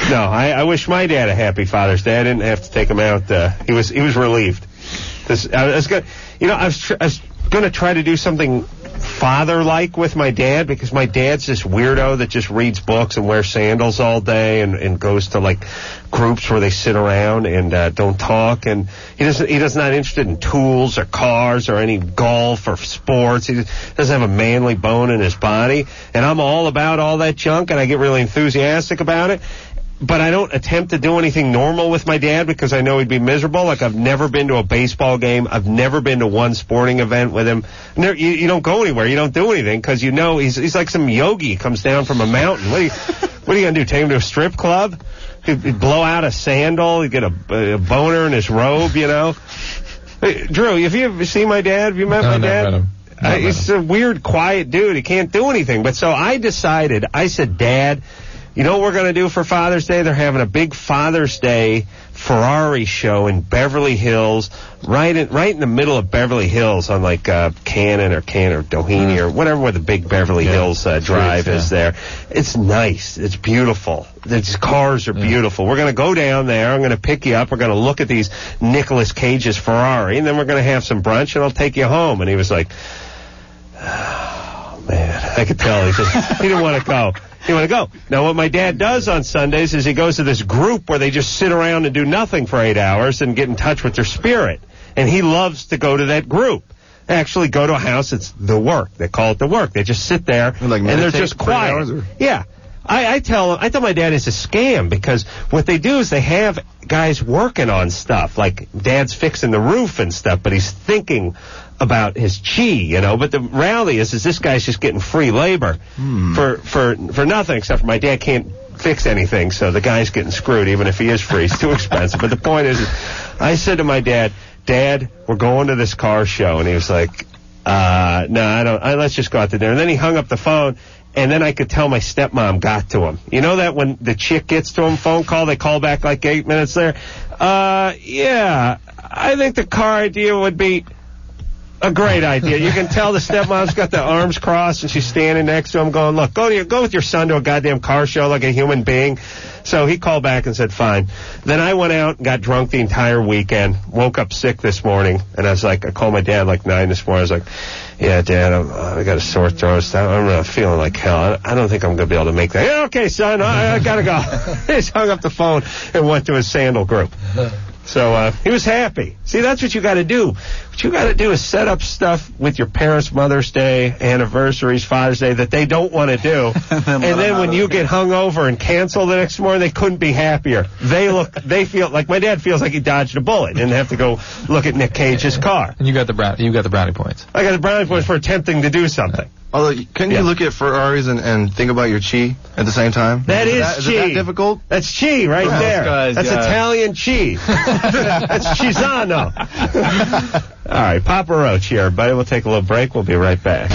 No, I, I wish my dad a happy Father's Day. I didn't have to take him out. Uh, he was he was relieved. This, I was going, you know, I was, tr- I was going to try to do something father-like with my dad, because my dad's this weirdo that just reads books and wears sandals all day and, and goes to like groups where they sit around and uh, don't talk, and he doesn't he doesn't not interested in tools or cars or any golf or sports. He doesn't have a manly bone in his body, and I'm all about all that junk, and I get really enthusiastic about it. But I don't attempt to do anything normal with my dad because I know he'd be miserable. Like, I've never been to a baseball game. I've never been to one sporting event with him. You, you don't go anywhere. You don't do anything because you know he's he's like some yogi. He comes down from a mountain. What are you, what are you going to do, take him to a strip club? He'd, he'd blow out a sandal. He'd get a, a boner in his robe, you know. Hey, Drew, have you ever seen my dad? Have you met no, my no, dad? Met him. Uh, he's a weird, quiet dude. He can't do anything. But so I decided, I said, Dad, you know what we're going to do for Father's Day? They're having a big Father's Day Ferrari show in Beverly Hills, right in right in the middle of Beverly Hills on like uh, Cannon or Cannon or Doheny mm. or whatever where the big Beverly yeah. Hills uh, drive Streets, is yeah. there. It's nice. It's beautiful. These cars are yeah. beautiful. We're going to go down there. I'm going to pick you up. We're going to look at these Nicolas Cage's Ferrari, and then we're going to have some brunch, and I'll take you home. And he was like, oh, man. I could tell. He just he didn't want to go. You want to go. Now, what my dad does on Sundays is he goes to this group where they just sit around and do nothing for eight hours and get in touch with their spirit. And he loves to go to that group. They actually go to a house. It's the work. They call it the work. They just sit there, like and they're just quiet. Yeah. I, I tell I tell my dad it's a scam, because what they do is they have guys working on stuff. Like, Dad's fixing the roof and stuff, but he's thinking about his chi, you know. But the reality is, is this guy's just getting free labor hmm. for, for, for nothing, except for my dad can't fix anything, so the guy's getting screwed, even if he is free. It's too expensive. But the point is, is, I said to my dad, Dad, we're going to this car show. And he was like, uh, no, I don't, I, let's just go out to dinner. And then he hung up the phone. And then I could tell my stepmom got to him. You know that when the chick gets to him, phone call, they call back like eight minutes there? Uh, yeah, I think the car idea would be a great idea. You can tell the stepmom's got the arms crossed, and she's standing next to him going, look, go to your, go with your son to a goddamn car show like a human being. So he called back and said, fine. Then I went out and got drunk the entire weekend, woke up sick this morning, and I was like, I called my dad like nine this morning. I was like, yeah, Dad, I'm, uh, I got a sore throat. I'm uh, feeling like hell. I, I don't think I'm going to be able to make that. Yeah, okay, son, I, I got to go. He just hung up the phone and went to his sandal group. So uh, he was happy. See, that's what you got to do. What you got to do is set up stuff with your parents' Mother's Day, anniversaries, Father's Day that they don't want to do. and then, and then when you get hung over and cancel the next morning, they couldn't be happier. They look, they feel like my dad feels like he dodged a bullet and have to go look at Nick Cage's car. And you got the brown, you got the brownie points. I got the brownie points for attempting to do something. Although, couldn't Yeah. you look at Ferraris and, and think about your chi at the same time? That is, that, chi. Is it that difficult? That's chi right Yeah. there. Guys, That's yeah. Italian chi. That's Chisano. All right, Papa Roach here, everybody. We'll take a little break. We'll be right back.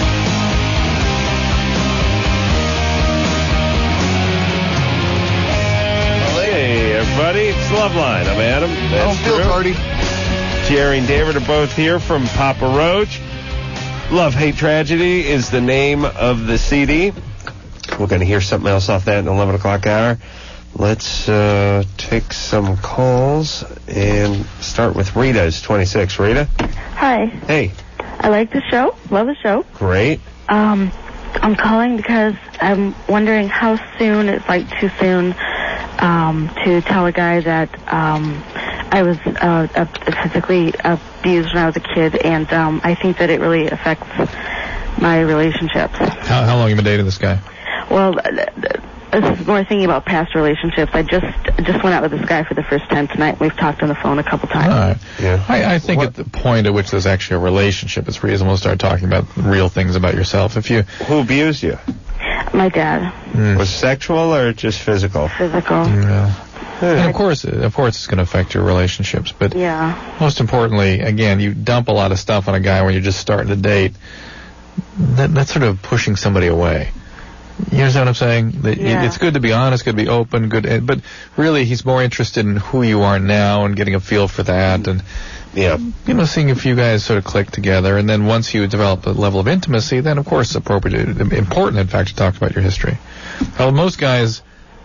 Hey, everybody. It's Loveline. I'm Adam. I don't That's feel Drew. party. Jerry and David are both here from Papa Roach. Love, Hate, Tragedy is the name of the C D. We're going to hear something else off that in the eleven o'clock hour. Let's uh, take some calls and start with Rita. It's twenty-six. Rita? Hi. Hey. I like the show. Love the show. Great. Um, I'm calling because I'm wondering how soon it's like too soon um, to tell a guy that um, I was uh, uh, physically abused when I was a kid, and um, I think that it really affects my relationships. How, how long have you been dating this guy? Well, th- th- this is more thinking about past relationships. I just just went out with this guy for the first time tonight. We've talked on the phone a couple times. All right. Yeah. I, I think What? at the point at which there's actually a relationship, it's reasonable to start talking about real things about yourself. If you Who abused you? My dad. Mm. Was it sexual or just physical? Physical. Yeah. And of course, of course, it's going to affect your relationships. But Yeah. most importantly, again, you dump a lot of stuff on a guy when you're just starting to date. That, that's sort of pushing somebody away. You understand what I'm saying? That you- Yeah. It's good to be honest, good to be open, good. But really, he's more interested in who you are now and getting a feel for that, and Yeah. you know, seeing if you guys sort of click together. And then once you develop a level of intimacy, then of course it's appropriate, important, in fact, to talk about your history. Well, most guys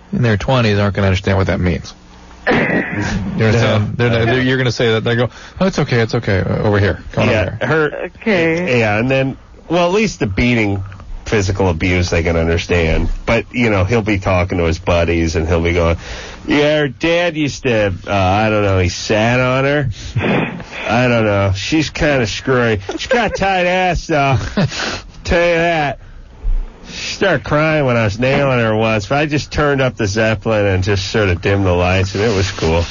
in their twenties aren't going to understand what that means. You understand? They're not, they're, you're going to say that. They go, oh, it's okay, it's okay. Uh, over here. Come on yeah, over here. her. Okay. Yeah, and then, well, at least the beating, physical abuse, they can understand. But, you know, he'll be talking to his buddies, and he'll be going, yeah, her dad used to, uh, I don't know, he sat on her. I don't know. She's kind of screwy. She's got a tight ass, though. Tell you that. She started crying when I was nailing her once, but I just turned up the Zeppelin and just sort of dimmed the lights, and it was cool.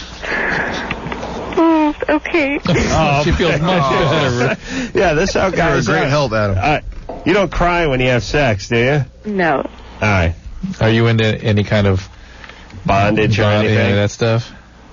Oh, okay. Oh, she feels much better. Yeah, this is how guys You're a great are. help, Adam. Uh, you don't cry when you have sex, do you? No. All right. Are you into any kind of bondage or bondage, anything? any of that stuff?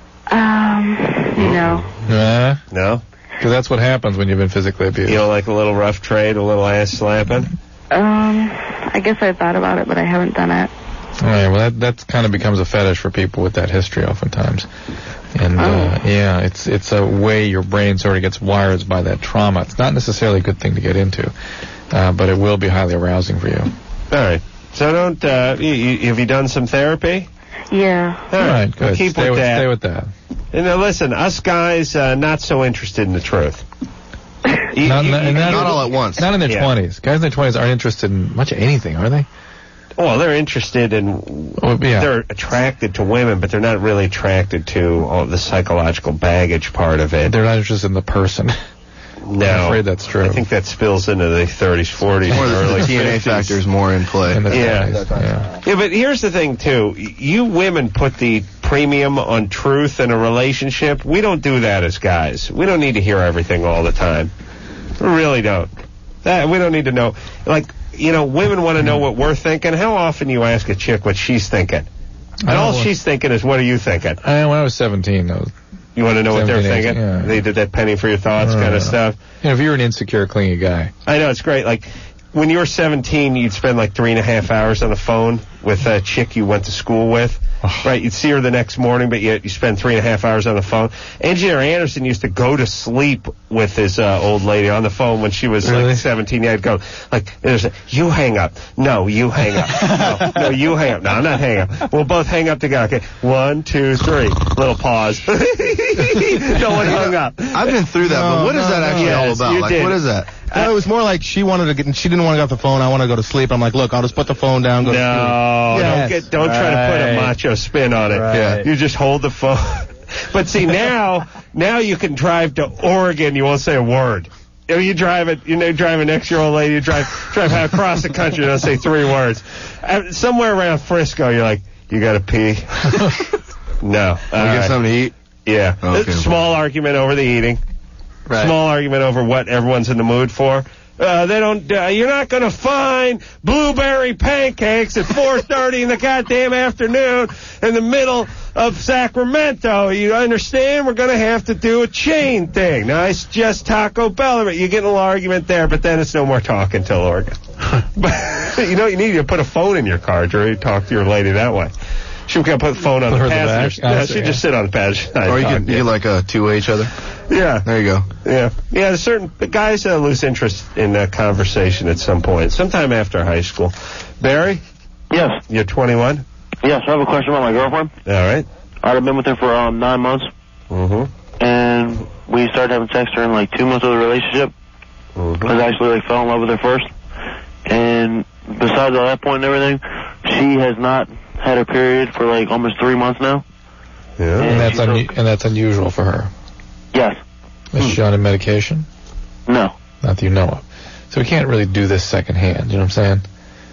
Um, no. Uh, no? Because that's what happens when you've been physically abused. You don't like a little rough trade, a little ass slapping? Um, I guess I thought about it, but I haven't done it. All right, well, that that kind of becomes a fetish for people with that history oftentimes. And, uh, yeah, it's it's a way your brain sort of gets wired by that trauma. It's not necessarily a good thing to get into, uh, but it will be highly arousing for you. All right. So don't, uh, you, you, have you done some therapy? Yeah. All All right, right, good. Keep stay with that. Stay with that. And now listen, us guys, uh, not so interested in the truth. You, Not, you- not, you- not, Not all at once. Not in their Yeah. twenties. Guys in their twenties aren't interested in much of anything, are they? well, they're interested in, Oh, yeah. they're attracted to women, but they're not really attracted to all the psychological baggage part of it. They're not interested in the person. No. I'm afraid that's true. I think that spills into the thirties, forties, Or the, early the T N A fifties. factor is more in play. In the Yeah. twenties, yeah. Yeah, but here's the thing, too. You women put the premium on truth in a relationship. We don't do that as guys. We don't need to hear everything all the time. We really don't. That, we don't need to know. Like, you know, women want to know what we're thinking. How often you ask a chick what she's thinking? And I all don't- she's thinking is, what are you thinking? I, when I was seventeen, I was, You want to know what they're seventeen, thinking? eighteen, yeah. They did that penny for your thoughts Uh, kind of stuff. you know, if you're an insecure, clingy guy, I know, it's great. Like, when you were seventeen, you'd spend like three and a half hours on the phone with a chick you went to school with. Right, you'd see her the next morning, but you, you spend three and a half hours on the phone. Engineer Anderson used to go to sleep with his uh, old lady on the phone when she was Really? like seventeen. Yeah, I'd go, like, there's a, you hang up. No, you hang up. No, no, you hang up. No, I'm not hanging up. We'll both hang up together. Okay, one, two, three. Little pause. No one hung up. I've been through that, but No, what is no, that no. actually all Yes, about? you Like, did. what is that? No, it was more like she wanted to get. She didn't want to get off the phone. I want to go to sleep. I'm like, look, I'll just put the phone down. Go to sleep. No, Yes. don't get, don't try to put a Right. macho spin on it. Right. Yeah. You just hold the phone. But see, now, now you can drive to Oregon. You won't say a word. You know, you drive it. You know, driving next to your old lady. You drive, drive across the country. You don't say three words. Uh, somewhere around Frisco, you're like, you gotta pee. No. All Wanna get right. something to eat? Yeah. Okay. Small argument over the eating. Right. Small argument over what everyone's in the mood for. Uh, they don't. Uh, you're not going to find blueberry pancakes at four thirty in the goddamn afternoon in the middle of Sacramento. You understand? We're going to have to do a chain thing. Now, I suggest Taco Bell. You get a little argument there, but then it's no more talking till Oregon. But you know, you need to put a phone in your car, Drew. Talk to your lady that way. She can put the phone on Put the her in the passenger. back? I Yeah, see, she yeah. just sit on the passenger side. Or you talk can to you can like uh, two-way each other. Yeah. There you go. Yeah, yeah. There's certain the guys uh, lose interest in that conversation at some point, sometime after high school. Barry, Yes. you're twenty-one. Yes, I have a question about my girlfriend. All right. I've been with her for um, nine months, Mm-hmm. and we started having sex during like two months of the relationship. Mm-hmm. I actually like fell in love with her first, and besides all that point and everything, she has not had her period for like almost three months now. Yeah. and that's un- and that's unusual for her. Yes. Is she on a medication? No. Not that you know of. So we can't really do this secondhand. You know what I'm saying?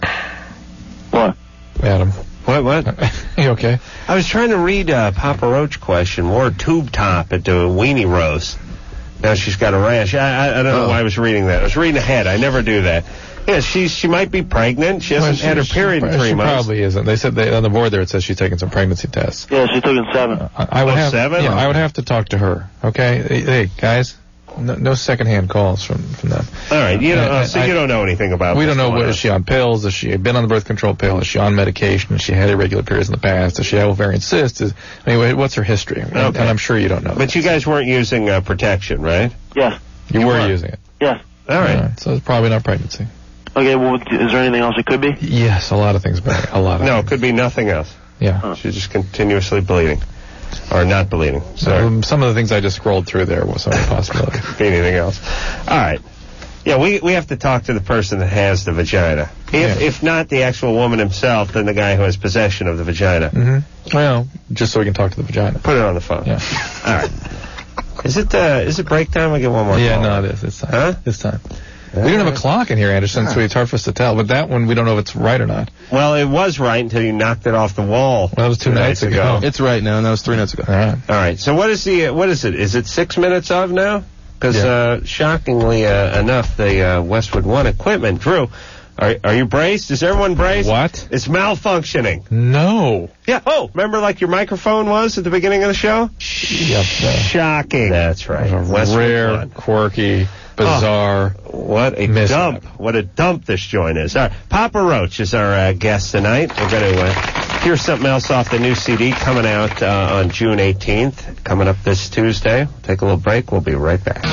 What? Adam. What? What? You okay? I was trying to read uh, Papa Roach question. Wore a tube top at the weenie roast. Now she's got a rash. I, I, I don't know Oh. why I was reading that. I was reading ahead. I never do that. Yeah, she she might be pregnant. She hasn't Well, she- had her she- period in three she months. probably isn't. They said they, on the board there it says she's taking some pregnancy tests. Yeah, she took in seven. I, I would Oh, have, seven? Yeah, I would have to talk to her. Okay, hey, hey guys, no, no secondhand calls from from them. All right. You don't. I- Uh, so I- you don't know anything about. We what's don't know going what on. is she on pills? Has she been on the birth control pill? Is she on medication? Has she had irregular periods in the past? Does she have ovarian cysts? Is, I mean, what's her history? And, Okay. and I'm sure you don't know. But you guys weren't using uh, protection, right? Yes. you, you were weren't. using it. Yes. All right. All right, so it's probably not pregnancy. Okay, well, is there anything else it could be? Yes, a lot of things, Barry. A lot of No, it things. could be nothing else. Yeah. She's just continuously bleeding. Or not bleeding. Sorry. Um, some of the things I just scrolled through there was a possibility. Could be anything else. All right. Yeah, we we have to talk to the person that has the vagina. If Yeah. if not the actual woman himself, then the guy who has possession of the vagina. Mm-hmm. Well, just so we can talk to the vagina. Put it on the phone. Yeah. All right. Is it uh, is it break time? I get one more Yeah, call. no, it is. It's time. Huh? It's time. We don't have a clock in here, Anderson, so it's hard for us to tell. But that one, we don't know if it's right or not. Well, it was right until you knocked it off the wall. Well, that was two, two nights, nights ago. ago. It's right now, and that was three nights ago. All right. All right. So what is the uh, what is it? Is it six minutes of now? Because Yeah. uh, shockingly uh, enough, the uh, Westwood One equipment, Drew, are are you braced? Is everyone braced? What? It's malfunctioning. No. Yeah. Oh, remember like your microphone was at the beginning of the show? Yep. Shocking. That's right. It was a Westwood rare, One. quirky, bizarre. Oh, what a mishap. dump. What a dump this joint is. All right. Papa Roach is our uh, guest tonight. We're going to uh, hear something else off the new C D coming out uh, on June eighteenth, coming up this Tuesday. We'll take a little break. We'll be right back.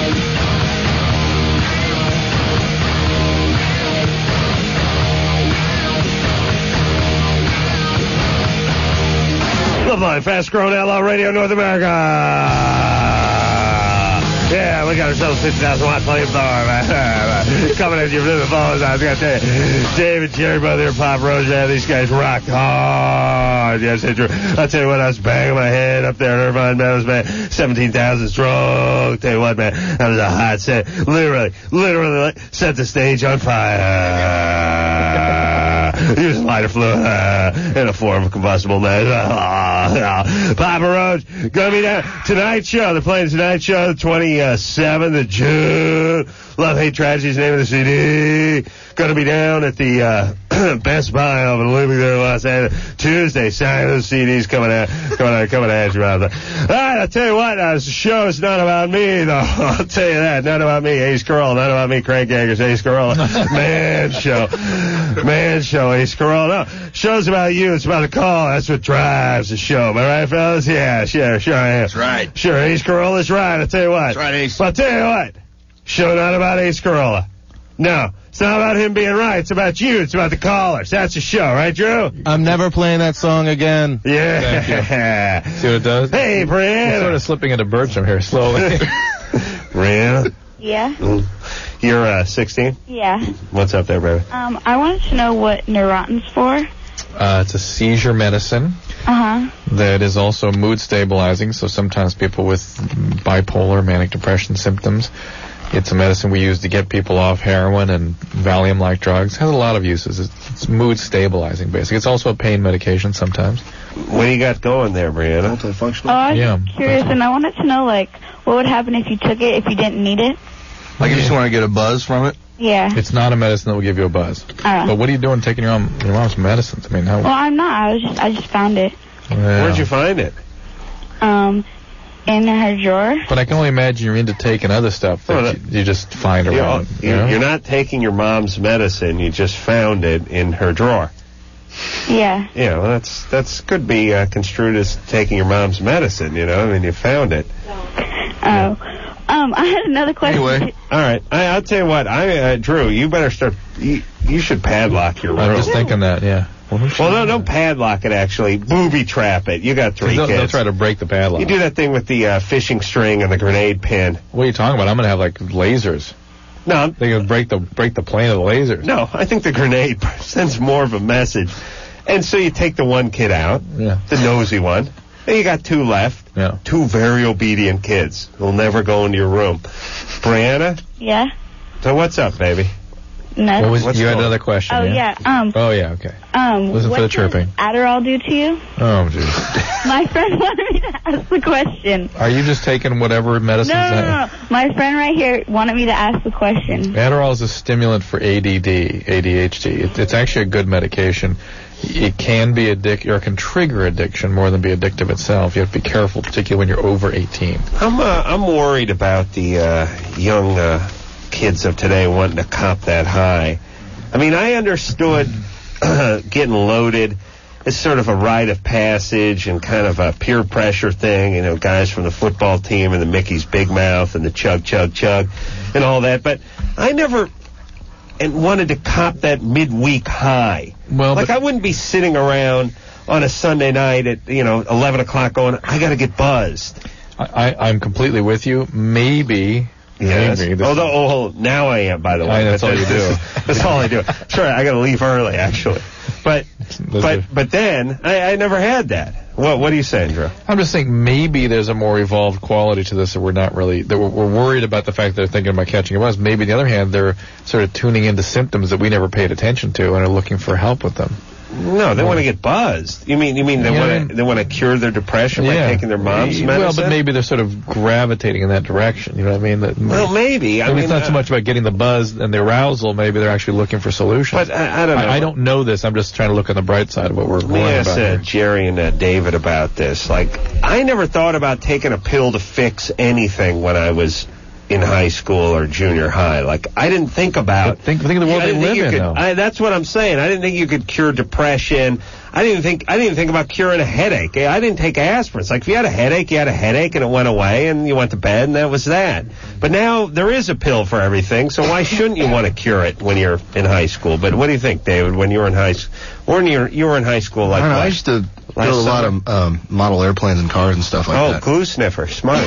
Loveline, fast-growing outlaw radio, North America. Yeah, we got ourselves fifty thousand watt flamethrower, man. Coming at you from the phones. I was going to tell you, David, Jerry, brother, Pop Rose, yeah, these guys rock hard. Yes, Andrew. I'll tell you what, I was banging my head up there in Irvine Meadows, man. seventeen thousand strong. Tell you what, man, that was a hot set. Literally, literally set the stage on fire. Use lighter fluid uh, in a form of combustible matter. Papa Roach, gonna be there. Tonight show. They're playing Tonight Show, the twenty-seventh of June. Love, Hate, Tragedy is the name of the C D. Gonna be down at the uh, Best Buy over in Bloomingdale, Los Angeles. Tuesday, sign those C Ds coming out, coming out, coming at you around there. All right, I'll tell you what, uh, the show is not about me, though. I'll tell you that. Not about me, Ace Corolla. Not about me, Craig Gaggers, Ace Corolla. Man show. Man show, Ace Corolla. No, show's about you. It's about the call. That's what drives the show. Am I right, fellas? Yeah, sure, sure I am. That's right. Sure, Ace Corolla's right. I'll tell you what. That's right, Ace. But I'll tell you what. Show not about Ace Corolla. No, it's not about him being right. It's about you. It's about the callers. That's the show, right, Drew? I'm never playing that song again. Yeah. See what it does? Hey, It's Brianna. sort of slipping into Bertram here slowly. Brianna, Yeah. you're uh, sixteen. Yeah. What's up there, baby? Um, I wanted to know what Neurontin's for. Uh, it's a seizure medicine Uh huh. that is also mood stabilizing, so sometimes people with bipolar, manic depression symptoms, it's a medicine we use to get people off heroin and Valium-like drugs. It has a lot of uses. It's, it's mood stabilizing, basically. It's also a pain medication sometimes. What do you got going there, Brianna? Multifunctional. Oh, I was Yeah. curious, and I wanted to know, like, what would happen if you took it if you didn't need it? Like, you just want to get a buzz from it? Yeah. It's not a medicine that will give you a buzz. Uh, But what are you doing taking your, mom, your mom's medicines? I mean, how... well, I'm not. I was just, I just found it. Well, Where'd you find it? Um, in her drawer. But I can only imagine you're into taking other stuff that Oh, no. you, you just find You're, around. you you're, know? you're not taking your mom's medicine. You just found it in her drawer. Yeah. Yeah, well, that's that's could be uh, construed as taking your mom's medicine. You know, I mean, you found it. Oh. Um, I had another question. Anyway. All right, I, I'll tell you what. I uh, Drew, you better start. You, you should padlock your room. I'm just thinking that, yeah. Well, Well, no, don't padlock it. Actually, booby trap it. You got three they'll, kids. they'll try to break the padlock. You do that thing with the uh, fishing string and the grenade pin. What are you talking about? I'm going to have, like, lasers. No, I'm- They're going to break the break the plane of the lasers. no. I think the grenade sends more of a message. And so you take the one kid out, Yeah. the nosy one, and you got two left. Yeah. Two very obedient kids. They'll never go into your room. Brianna, Yeah. so what's up, baby? No. What was, What's you had going- another question, oh yeah? yeah. Um. Oh, yeah, okay. Um. Listen what for the does chirping. Adderall do to you? Oh, jeez. My friend wanted me to ask the question. Are you just taking whatever No, medicines no, no, that- no. My friend right here wanted me to ask the question. Adderall is a stimulant for A D D, A D H D. It, it's actually a good medication. It can be addic- or it can trigger addiction more than be addictive itself. You have to be careful, particularly when you're over eighteen. I'm uh, I'm worried about the uh, young uh, kids of today wanting to cop that high. I mean, I understood getting loaded is sort of a rite of passage and kind of a peer pressure thing. You know, guys from the football team and the Mickey's Big Mouth and the Chug Chug Chug and all that. But I never and wanted to cop that midweek high. Well, like but- I wouldn't be sitting around on a Sunday night at, you know, eleven o'clock going, I got to get buzzed. I, I, I'm completely with you. Maybe. Yes. Maybe. Although, oh, now I am, by the way. I, that's all you do. That's all I do. Sure, I got to leave early, actually. But but but then, I, I never had that. What What are you saying, Drew? I'm just saying maybe there's a more evolved quality to this that we're not really, that we're, we're worried about the fact that they're thinking about catching a buzz. Maybe, on the other hand, they're sort of tuning into symptoms that we never paid attention to and are looking for help with them. No, they want to get buzzed. You mean you mean they Yeah. want to they want to cure their depression by taking their mom's medicine? Well, but maybe they're sort of gravitating in that direction. You know what I mean? That, Well, maybe. I maybe mean, it's not so uh, much about getting the buzz and the arousal. Maybe they're actually looking for solutions. But I, I don't know. I, I don't know this. I'm just trying to look on the bright side of what we're Let me worrying ask about uh, here. Jerry and uh, David about this. Like, I never thought about taking a pill to fix anything when I was in high school or junior high. Like, I didn't think about. But think, think of the world I they didn't think live you in, could- though. I, that's what I'm saying. I didn't think you could cure depression. I didn't think. I didn't even think about curing a headache. I didn't take aspirin. It's like if you had a headache, you had a headache, and it went away, and you went to bed, and that was that. But now there is a pill for everything. So why shouldn't you want to cure it when you're in high school? But what do you think, David? When you were in high school, or when you were, you were in high school, like I don't know. what? I used to Last build a lot summer? of um, model airplanes and cars and stuff like Oh, that. glue sniffer, smart.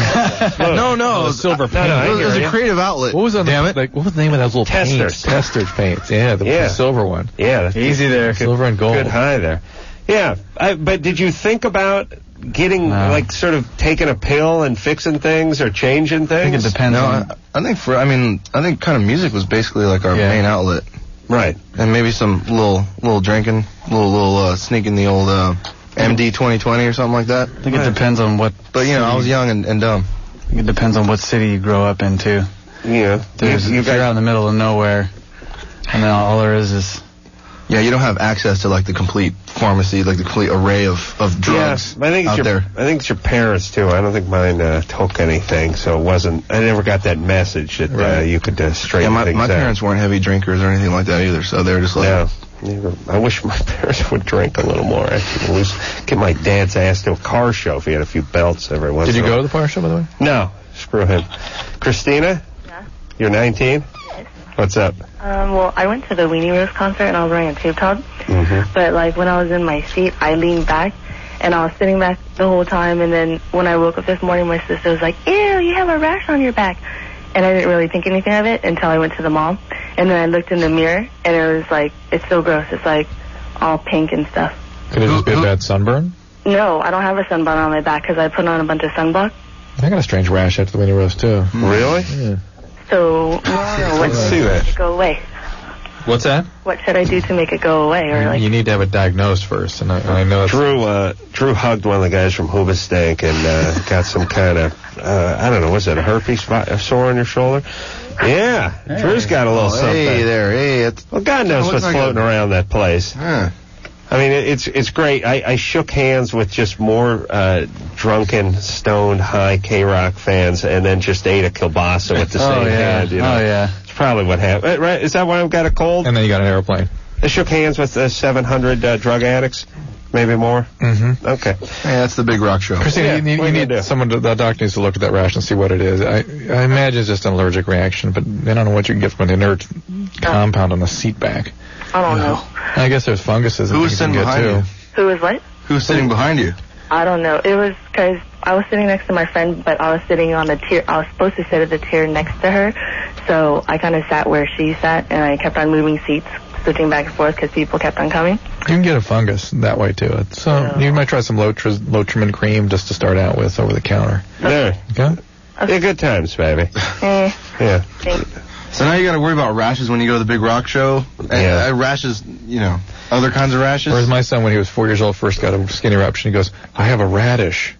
no, no, it was, silver I- paint. no, no, it was, it was I hear a ya. creative outlet. What was on Damn the, it. Like, what was the name of those little Testers. paints? Testers paints. Yeah, the, Yeah. the silver one. Yeah, that's Easy there. Silver and gold. good high there. Yeah, I, but did you think about getting No. like sort of taking a pill and fixing things or changing I think things? it depends No, on. I, I think for, I mean, I think kind of music was basically like our Yeah. main outlet. Right. And maybe some little, little drinking, little, little, uh, sneaking the old, uh, M D twenty twenty or something like that. I think it depends on what. But, you know, I was young and, and dumb. I think it depends on what city you grow up in too. Yeah. There's, you, you if you're got, out in the middle of nowhere, and then all there is is. Yeah, you don't have access to like the complete pharmacy, like the complete array of, of drugs yeah, I think it's out your, there. I think it's your parents too. I don't think mine uh, took anything, so it wasn't. I never got that message that uh, Right. you could uh, straighten Yeah, my, things my out. parents weren't heavy drinkers or anything like that either, so they were just like, Yeah. Neither- I wish my parents would drink a little more. Actually, lose, get my dad's ass to a car show if he had a few belts every once. Did you in a go while. to the car show, by the way? No, screw him. Christina? Yeah. You're nineteen? Yes. What's up? Um, well, I went to the Weenie Rose concert and I was wearing a tube top. Mm-hmm. But like when I was in my seat, I leaned back and I was sitting back the whole time. And then when I woke up this morning, my sister was like, "Ew, you have a rash on your back." And I didn't really think anything of it until I went to the mall. And then I looked in the mirror and it was like, it's so gross. It's like all pink and stuff. Could it just be a bad sunburn? No, I don't have a sunburn on my back because I put on a bunch of sunblock. I got a strange rash after the Winnie Rose, too. Really? Yeah. So, no, no, what Let's should see I do to that. make it go away? What's that? What should I do to make it go away? Or like, You need to have it diagnosed first, and I, and I know it's... Drew, uh, Drew hugged one of the guys from Hoobastank and uh, got some kind of, uh, I don't know, was it a herpes vi- a sore on your shoulder? Yeah, Drew's got a little oh, something. hey there, hey. It's, Well, God knows Looks what's like floating a- around that place. huh. I mean, it- it's it's great. I, I shook hands with just more uh, drunken, stoned, high K-Rock fans, and then just ate a kielbasa with the Oh same yeah. hand. You know? Oh yeah. It's probably what happened. Right? Is that why I've got a cold? And then you got an airplane. I shook hands with uh, seven hundred uh, drug addicts, maybe more. Mm-hmm. Okay. Hey, that's the big rock show. Christina, Yeah, you need, what you are you need gonna do? someone, to, the doctor needs to look at that rash and see what it is. I, I imagine it's just an allergic reaction, but I don't know what you can get from an inert compound on the seat back. I don't know. I guess there's funguses and Who was things you can sitting get behind too. you? Who was what? Who's sitting behind you? I don't know. It was because I was sitting next to my friend, but I was sitting on the tier. I was supposed to sit at the tier next to her, so I kind of sat where she sat, and I kept on moving seats, switching back and forth because people kept on coming. You can get a fungus that way too. It's, uh, Oh. You might try some Lotris, Lotrimin cream just to start out with over the counter. There. Okay? Yeah, good times, baby. Eh, Yeah. thanks. So now you got to worry about rashes when you go to the big rock show. Yeah. Uh, rashes, you know, other kinds of rashes. Whereas my son, when he was four years old, first got a skin eruption, he goes, "I have a radish."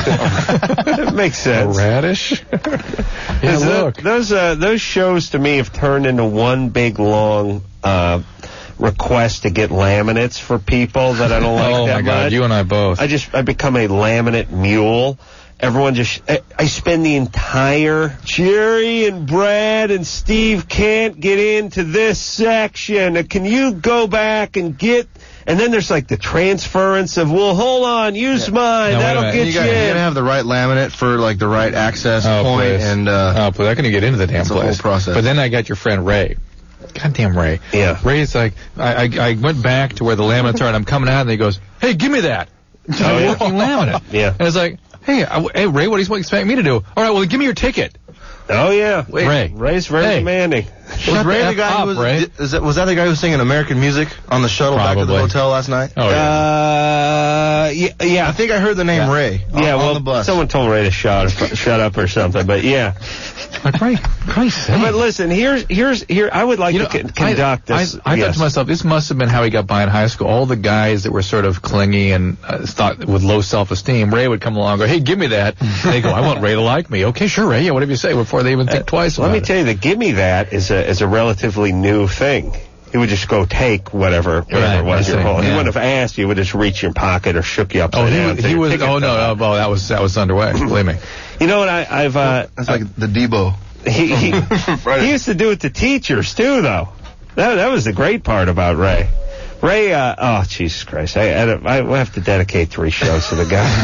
That makes A sense. radish? yeah, Is that- look. those uh, those shows to me have turned into one big long uh, request to get laminates for people that I don't like oh that my God, much. you and I both. I just I become a laminate mule. Everyone just I, I spend the entire Jerry and Brad and Steve can't get into this section. Uh, Can you go back and get? And then there's like the transference of, well, hold on, use mine. Now, wait a That'll minute. get you you, got, you in. gotta have the right laminate for like the right access Oh, point, please. and uh, oh, please. I couldn't get into the damn it's a whole place. process. But then I got your friend Ray. goddamn Ray. Yeah. Ray's like, I, I, I went back to where the laminates are, and I'm coming out, and he goes, hey, give me that. It's Oh, a yeah. working laminate. Yeah. And it's like, hey, I, hey, Ray, what do you expect me to do? All right, well, give me your ticket. Oh, yeah. Wait, Ray. Ray's very Hey. demanding. Was Ray the F guy up, who was? Ray. Is that, was that the guy who was singing American music on the shuttle back to the Probably. hotel last night? Oh, yeah. Uh, yeah, yeah. I think I heard the name Yeah. Ray on, yeah, on well, the bus. someone told Ray to shut, shut up or something, but yeah. Like, Ray, Christ's sake. But listen, here's, here's, here, I would like You know, to con- conduct I, this. I, I yes. thought to myself, this must have been how he got by in high school. All the guys that were sort of clingy and uh, thought with low self-esteem, Ray would come along and go, hey, give me that. And they go, I want Ray to like me. Okay, sure, Ray, yeah, whatever you say, before they even think twice Let about me it. tell you, the give me that is a, is a relatively new thing. He would just go take whatever, whatever Right, it was I you're see, holding. He yeah. wouldn't have asked you. He would just reach your pocket or shook you Oh, upside he down. was, until he your was ticket oh, no, fell no, out. oh, that was, that was underway. Believe me. You know what? I, I've, uh, That's like the Debo. he, he, he used to do it to teachers, too, though. That, that was the great part about Ray. Ray, uh, oh, Jesus Christ. I, I, I will have to dedicate three shows to the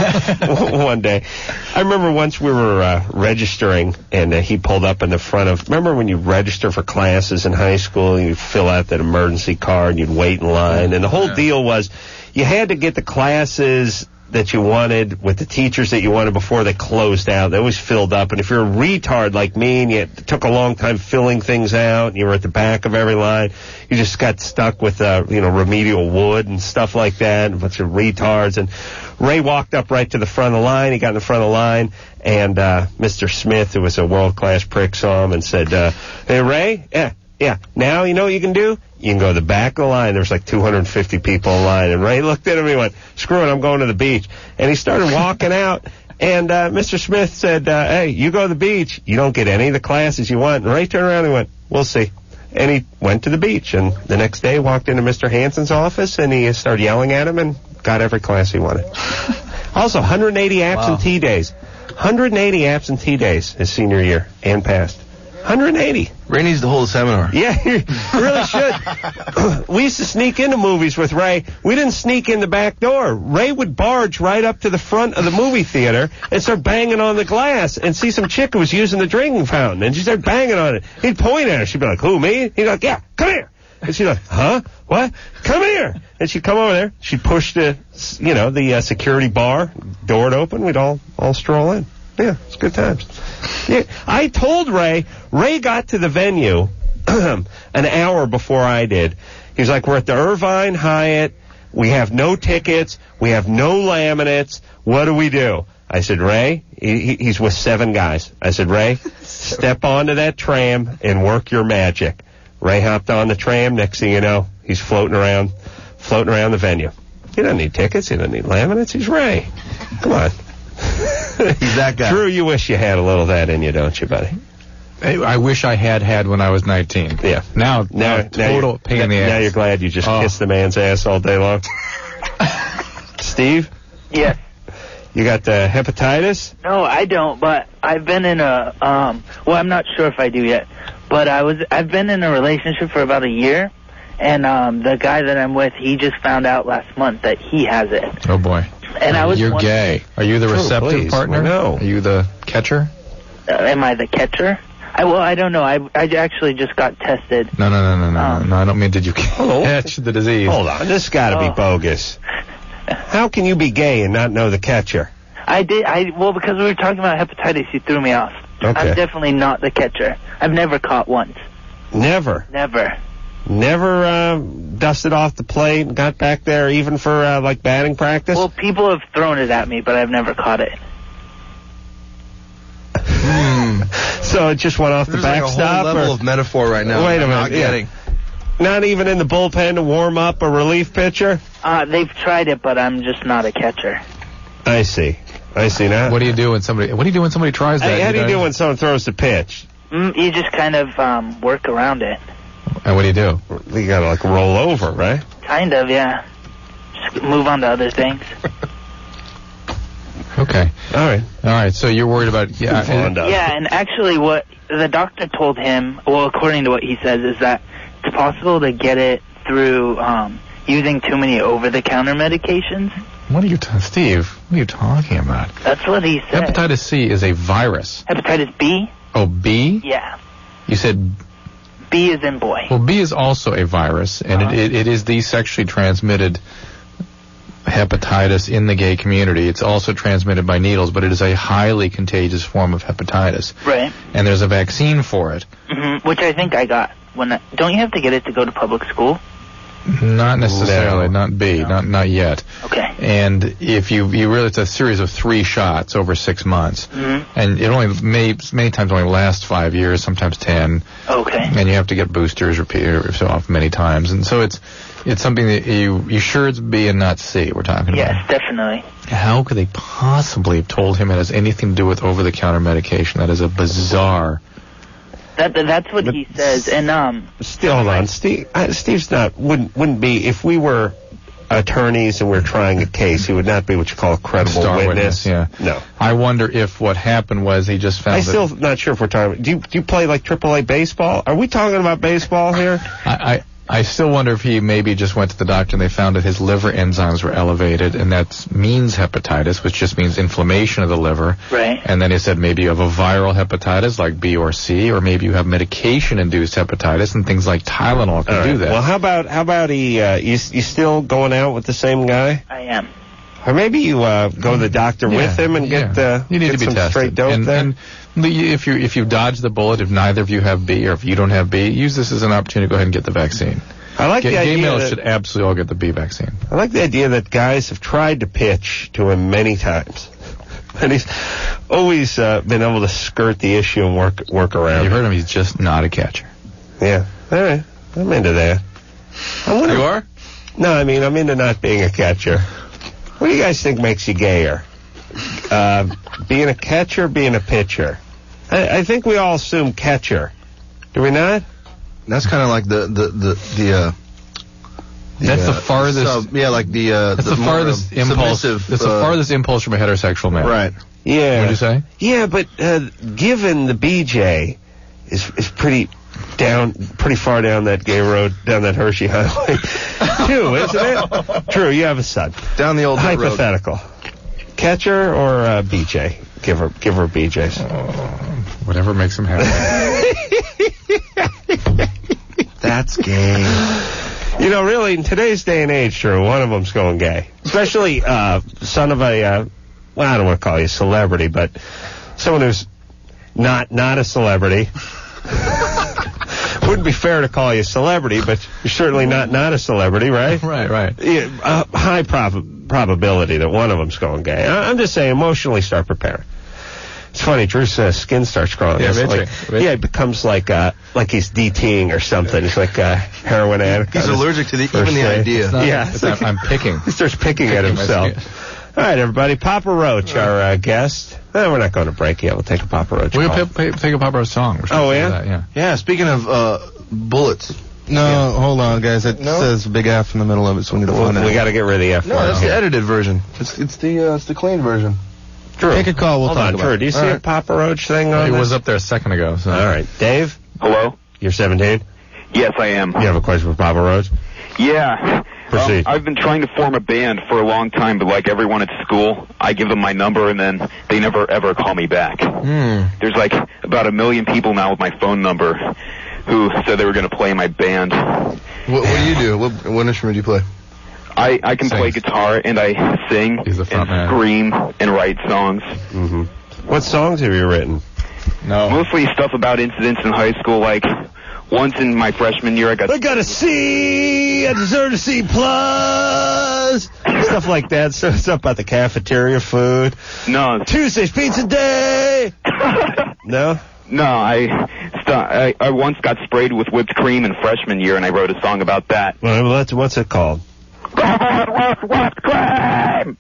guy one day. I remember once we were uh, registering, and uh, he pulled up in the front of, remember when you register for classes in high school, you fill out that emergency card, and you'd wait in line, and the whole deal was you had to get the classes that you wanted with the teachers that you wanted before they closed out. They always filled up. And if you're a retard like me and you it took a long time filling things out and you were at the back of every line, you just got stuck with, uh, you know, remedial wood and stuff like that, a bunch of retards. And Ray walked up right to the front of the line. He got in the front of the line, and uh, Mister Smith, who was a world-class prick, saw him and said, uh, hey, Ray, yeah, yeah, now you know what you can do? You can go to the back of the line. There was like two hundred fifty people in line. And Ray looked at him and he went, screw it, I'm going to the beach. And he started walking out. And uh, Mister Smith said, uh, hey, you go to the beach. You don't get any of the classes you want. And Ray turned around and went, we'll see. And he went to the beach. And the next day walked into Mister Hansen's office and he started yelling at him and got every class he wanted. Also, one hundred eighty absentee days. one hundred eighty absentee days his senior year and past. one hundred eighty. Ray needs to hold a seminar. Yeah, you really should. We used to sneak into movies with Ray. We didn't sneak in the back door. Ray would barge right up to the front of the movie theater and start banging on the glass and see some chick who was using the drinking fountain. And she'd start banging on it. He'd point at her. She'd be like, who, me? He'd be like, yeah, come here. And she'd be like, huh? What? Come here. And she'd come over there. She'd push the, you know, the uh, security bar. Door would open. We'd all, all stroll in. Yeah, it's good times. Yeah, I told Ray, Ray got to the venue an hour before I did. He was like, we're at the Irvine Hyatt. We have no tickets. We have no laminates. What do we do? I said, Ray, he, he's with seven guys. I said, Ray, step onto that tram and work your magic. Ray hopped on the tram. Next thing you know, he's floating around, floating around the venue. He doesn't need tickets. He doesn't need laminates. He's Ray. Come on. He's that guy. Drew, you wish you had a little of that in you, don't you, buddy? I, I wish I had had when I was nineteen. Yeah. Now, Now, now now total you're- pain in the ass. Now you're glad you just Oh. kissed the man's ass all day long. Steve, Yes. you got the hepatitis? No, I don't, but I've been in a, um, well, I'm not sure if I do yet, but I was, I've been in a relationship for about a year, and, um, the guy that I'm with, he just found out last month that he has it. Oh, boy. And I was You're wondering- gay. Are you the Oh, receptive please. partner? No. Are you the catcher? Uh, am I the catcher? I, well, I don't know. I, I actually just got tested. No, no, no, no, no, Oh. no, no. I don't mean did you catch the disease. Hold on, this got to Oh. be bogus. How can you be gay and not know the catcher? I did, I, well, because we were talking about hepatitis, you threw me off. Okay. I'm definitely not the catcher. I've never caught once. Never. Never. Never uh, dusted off the plate and got back there even for, uh, like, batting practice? Well, people have thrown it at me, but I've never caught it. So it just went off There's the like a backstop? whole level or- of metaphor right now. Wait a I'm minute. not yeah. getting. Not even in the bullpen to warm up a relief pitcher? Uh, they've tried it, but I'm just not a catcher. I see. I see now. What do you do when somebody? What do you do when somebody tries that? Hey, how do you know? do when someone throws the pitch? Mm, you just kind of um, work around it. And what do you do? You gotta like roll over, right? Kind of, yeah. Just move on to other things. Okay. All right. All right. So you're worried about yeah. Fond of. Yeah, and actually what the doctor told him, well, according to what he says, is that it's possible to get it through um, using too many over-the-counter medications. What are you, ta- Steve? What are you talking about? That's what he said. Hepatitis C is a virus. Hepatitis B? Oh, B? Yeah. You said B is in boy. Well, B is also a virus, and Uh-huh. it, it, it is the sexually transmitted hepatitis in the gay community. It's also transmitted by needles, but it is a highly contagious form of hepatitis. Right. And there's a vaccine for it. hmm Which I think I got. When I, don't you have to get it to go to public school? Not necessarily, No. not B, not not yet. Okay. And if you you really, it's a series of three shots over six months, Mhm. and it only may many times only lasts five years, sometimes ten. Okay. And you have to get boosters repeated so often many times, and so it's it's something that you you sure it's B and not C we're talking Yes, about. definitely. How could they possibly have told him it has anything to do with over-the-counter medication? That is a bizarre. That that's what he says. And um, Still, hold on, Steve. Uh, Steve's not wouldn't wouldn't be if we were attorneys and we're trying a case. He would not be what you call a credible Star witness. witness, yeah. No. I wonder if what happened was he just found I'm that still not sure if we're talking. Do you do you play like triple A baseball? Are we talking about baseball here? I, I I still wonder if he maybe just went to the doctor and they found that his liver enzymes were elevated, and that means hepatitis, which just means inflammation of the liver. Right. And then he said maybe you have a viral hepatitis like B or C, or maybe you have medication-induced hepatitis, and things like Tylenol can All do right. that. Well, how about how about he? Uh, you you still going out with the same guy? I am. Or maybe you uh, go to the doctor Yeah, with him and yeah. get uh, you need get to be some tested. straight dope and, there. and the- if you if you dodge the bullet, if neither of you have B or if you don't have B, use this as an opportunity to go ahead and get the vaccine. I like Gay, the gay idea males that- should absolutely all get the B vaccine. I like the idea that guys have tried to pitch to him many times, and he's always uh, been able to skirt the issue and work work around. You heard him; he's just not a catcher. Yeah, all right, I'm into that. I wonder, You are? No, I mean I'm into not being a catcher. What do you guys think makes you gayer? Uh, being a catcher, being a pitcher? I, I think we all assume catcher. Do we not? That's kind of like the the the the. Uh, the That's uh, the farthest. sub- yeah, like the. Uh, That's the, more, farthest um, impulse. submissive, That's the uh, farthest impulse from a heterosexual man. Right. Yeah. What'd you say? Yeah, but uh, given the B J is is pretty down, pretty far down that gay road, down that Hershey Highway, too, isn't it? True. You have a son. Down the old dirt road. Hypothetical. Catcher or uh, B J? Give her, give her B Js. Whatever makes him happy. That's gay. You know, really, in today's day and age, Drew, one of them's going gay. Especially uh, son of a, uh, well, I don't want to call you a celebrity, but someone who's not not a celebrity. Wouldn't be fair to call you a celebrity, but you're certainly not not a celebrity, right? Right, right. Yeah, uh, high prob- probability that one of them's going gay. I- I'm just saying, emotionally start preparing. It's funny, Drew's uh, skin starts crawling. Yeah, It's Richie, like, Richie. yeah, it becomes like uh, like he's DTing or something. He's like a heroin addict. He's on his allergic to the, first even the day. idea. It's not- Yeah, it's it's not- like- I'm picking. He starts picking at Picking my himself. All right, everybody. Papa Roach, our uh, guest. Eh, we're not going to break yet. We'll take a Papa Roach We'll call. p- p- take a Papa Roach song. We're supposed Oh, to do yeah? that, yeah. Yeah. Speaking of uh, bullets. No, hold on, guys. It No? says big F in the middle of it, so we need to Well, find out. we got to get rid of the F No, word. that's the edited version. It's it's the uh, it's the clean version. Drew, Take a call. We'll hold talk on, about Drew, it. do you see All a right. Papa Roach thing on He this? was up there a second ago. So. All right. Dave, Hello? you're seventeen. Yes, I am. You have a question for Papa Roach? Yeah. Proceed. Um, I've been trying to form a band for a long time, but like everyone at school, I give them my number and then they never ever call me back. Hmm. There's like about a million people now with my phone number who said they were going to play in my band. What, what do you do? What, what instrument do you play? I, I can play Sings. guitar and I sing He's the and front man. scream and write songs. Mm-hmm. What songs have you written? No. Mostly stuff about incidents in high school, like once in my freshman year I got... I got a C. I deserve a C plus. Stuff like that. So stuff about the cafeteria food. No. Tuesday's pizza day. No. No, I, st- I I once got sprayed with whipped cream in freshman year, and I wrote a song about that. Well, that's, what's it called? Whipped cream.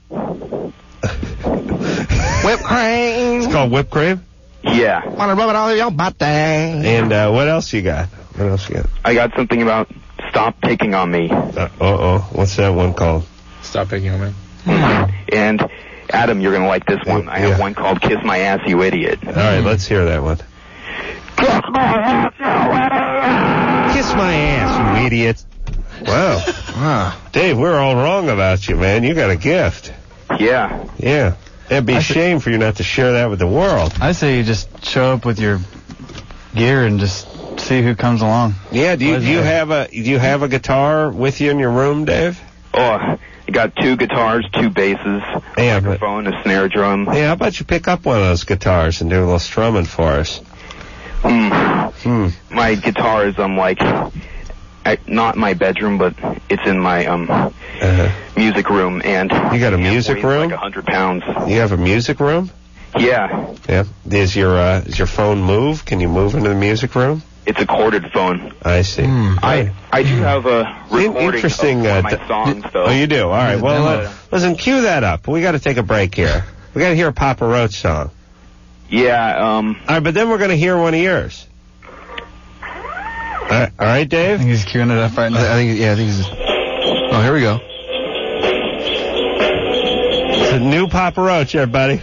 Whipped cream. It's called whipped cream. Yeah, Wanna rub it all over your butt thing. And uh, what else you got? What else you got? I got something about stop picking on me. Uh oh. What's that one called? Stop picking on me. And Adam, you're gonna like this one. I have Yeah. one called "Kiss My Ass, You Idiot." All right, let's hear that one. Kiss my ass, you idiot. Kiss my ass, you idiot. Wow. Wow. Dave, we're all wrong about you, man. You got a gift. Yeah. Yeah. It'd be a shame for you not to share that with the world. I say you just show up with your gear and just see who comes along. Yeah, do you, do you have a do you have a guitar with you in your room, Dave? Oh, I got two guitars, two basses, a Yeah, microphone, a snare drum. Hey, how about you pick up one of those guitars and do a little strumming for us? Mm. Hmm. My guitar is um like I, not in my bedroom, but it's in my um uh-huh. music room, and you got a music room? Like a hundred pounds. You have a music room? Yeah. Yeah. Is your uh, is your phone move? Can you move into the music room? It's a corded phone. I see. Mm. I I do have a recording Interesting, of uh, one of my songs, though. Oh, you do? All right. Well, uh, listen, cue that up. We got to take a break here. We got to hear a Papa Roach song. Yeah. Um. All right, but then we're going to hear one of yours. All right, all right, Dave? I think he's queuing it up right now. I think, yeah, I think he's... Oh, here we go. It's a new Papa Roach, everybody.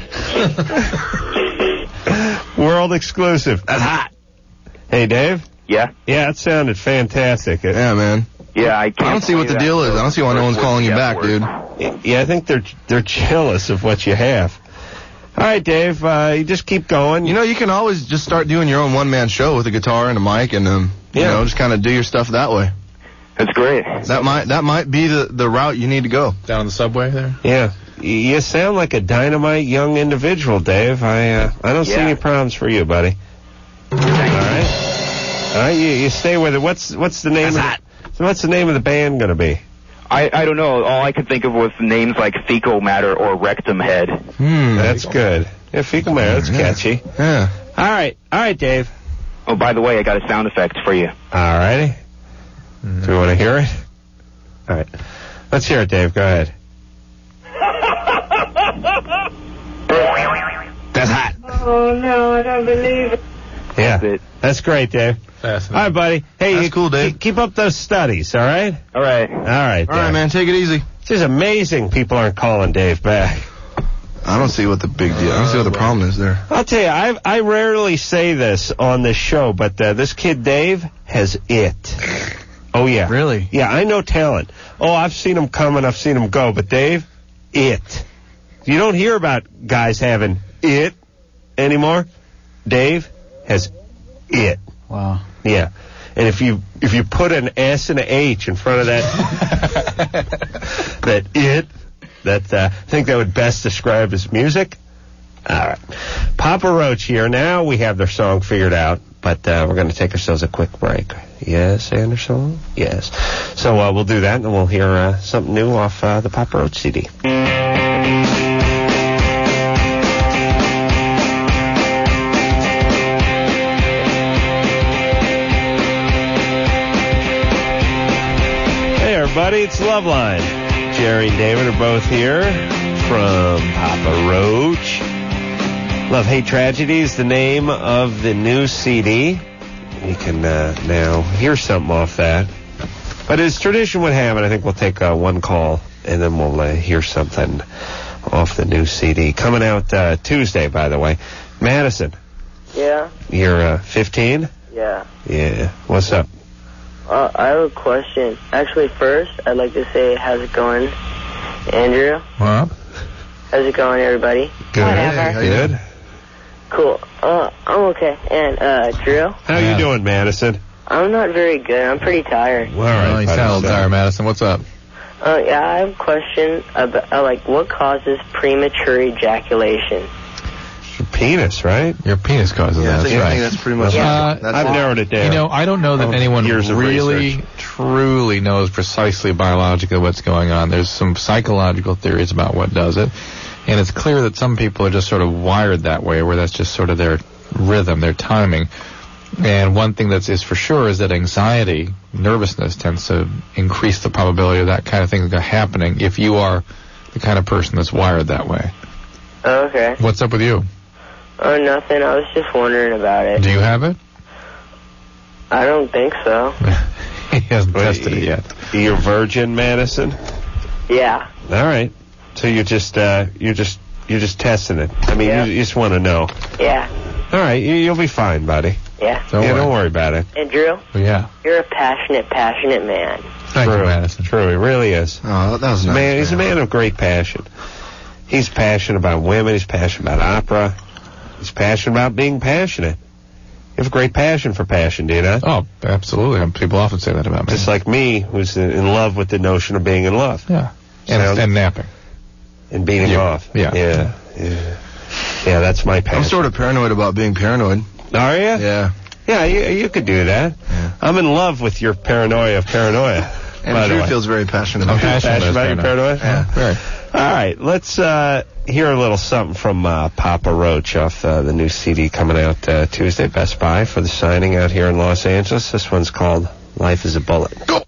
World exclusive. That's hot. Hey, Dave? Yeah? Yeah, it sounded fantastic. It, Yeah, man. Yeah, I can't I don't see what the deal is. I don't see why no one's calling you back, dude. Yeah, I think they're they're jealous of what you have. All right, Dave, uh, you just keep going. You know, you can always just start doing your own one-man show with a guitar and a mic, and um, you Yeah. know, just kind of do your stuff that way. That's great. That might that might be the, the route you need to go. Down on the subway there? Yeah. Y- You sound like a dynamite young individual, Dave. I uh, I don't see Yeah. any problems for you, buddy. All right. All right, you, you stay with it. What's what's the name? Of the, so what's the name of the band going to be? I, I don't know. All I could think of was names like Fecal Matter or Rectum Head. Hmm. That's good. Yeah, fecal matter. That's catchy. Yeah. All right. All right, Dave. Oh, by the way, I got a sound effect for you. All righty. Do you want to hear it? All right. Let's hear it, Dave. Go ahead. That's hot. Oh, no, I don't believe it. Yeah. That's it. That's great, Dave. All right, buddy. Hey, That's you, cool, Dave. keep- Keep up those studies, all right? All right. All right, All right, Dave. man, take it easy. It's just amazing people aren't calling Dave back. I don't see what the big deal. I don't see what the problem is there. I'll tell you, I I rarely say this on this show, but uh, this kid Dave has it. Oh, yeah. Really? Yeah, I know talent. Oh, I've seen him come and I've seen him go, but Dave, it. You don't hear about guys having it anymore. Dave has it. Wow. Yeah. And if you if you put an S and an H in front of that that it, that uh, I think that would best describe his music. All right. Papa Roach here. Now we have their song figured out, but uh, we're going to take ourselves a quick break. Yes, Anderson? Yes. So uh, we'll do that, and then we'll hear uh, something new off uh, the Papa Roach C D. Hey, everybody, it's Loveline. Jerry and David are both here from Papa Roach. Love, Hate, Tragedy is the name of the new C D. You can uh, now hear something off that. But as tradition would have it, I think we'll take uh, one call, and then we'll uh, hear something off the new C D. Coming out uh, Tuesday, by the way. Madison, Yeah, you're uh, fifteen? yeah. Yeah. What's up? Uh, I have a question. Actually, first, I'd like to say, how's it going, Andrew? What? How's it going, everybody? Good. Whatever. Good. Cool. Uh, I'm okay. And, uh, Drew? How you doing, Madison? I'm not very good. I'm pretty tired. All right. Oh, you sound a little tired, Madison. What's up? Uh, yeah, I have a question about, uh, like, what causes premature ejaculation? Your penis, right? Your penis causes Yeah, I that. think, That's I right. think that's pretty much Uh, that's I've it. narrowed it down. You know, I don't know that Oh, anyone years of really, research. truly knows precisely biologically what's going on. There's some psychological theories about what does it, and it's clear that some people are just sort of wired that way, where that's just sort of their rhythm, their timing. And one thing that is for sure is that anxiety, nervousness, tends to increase the probability of that kind of thing happening if you are the kind of person that's wired that way. Okay. What's up with you? Oh, nothing. I was just wondering about it. Do you have it? I don't think so. He hasn't tested it yet. You're virgin, Madison? Yeah. All right. So you're just uh, you're just you're just testing it. I mean, Yeah. you, you just want to know. Yeah. All right, you, you'll be fine, buddy. Yeah. Don't yeah, worry. don't worry about it. And Drew, Yeah. you're a passionate, passionate man. Thank True, you, Madison. True, he really is. Oh, that was He's a nice. man. He's a man of great passion. He's passionate about women. He's passionate about opera. He's passionate about being passionate. You have a great passion for passion, do you not? Oh, absolutely. People often say that about me. Just like me, who's in love with the notion of being in love. Yeah. And, Sounds- and napping. And beating Yeah. off. Yeah. Yeah. Yeah. Yeah, that's my passion. I'm sort of paranoid about being paranoid. Are you? Yeah. Yeah, you, you could do that. I'm in love with your paranoia of paranoia. And by the Drew way. feels very passionate I'm about it. passionate about your paranoia? Yeah. Very. All right, let's uh, hear a little something from uh, Papa Roach off uh, the new C D coming out uh, Tuesday, Best Buy, for the signing out here in Los Angeles. This one's called Life is a Bullet. Go!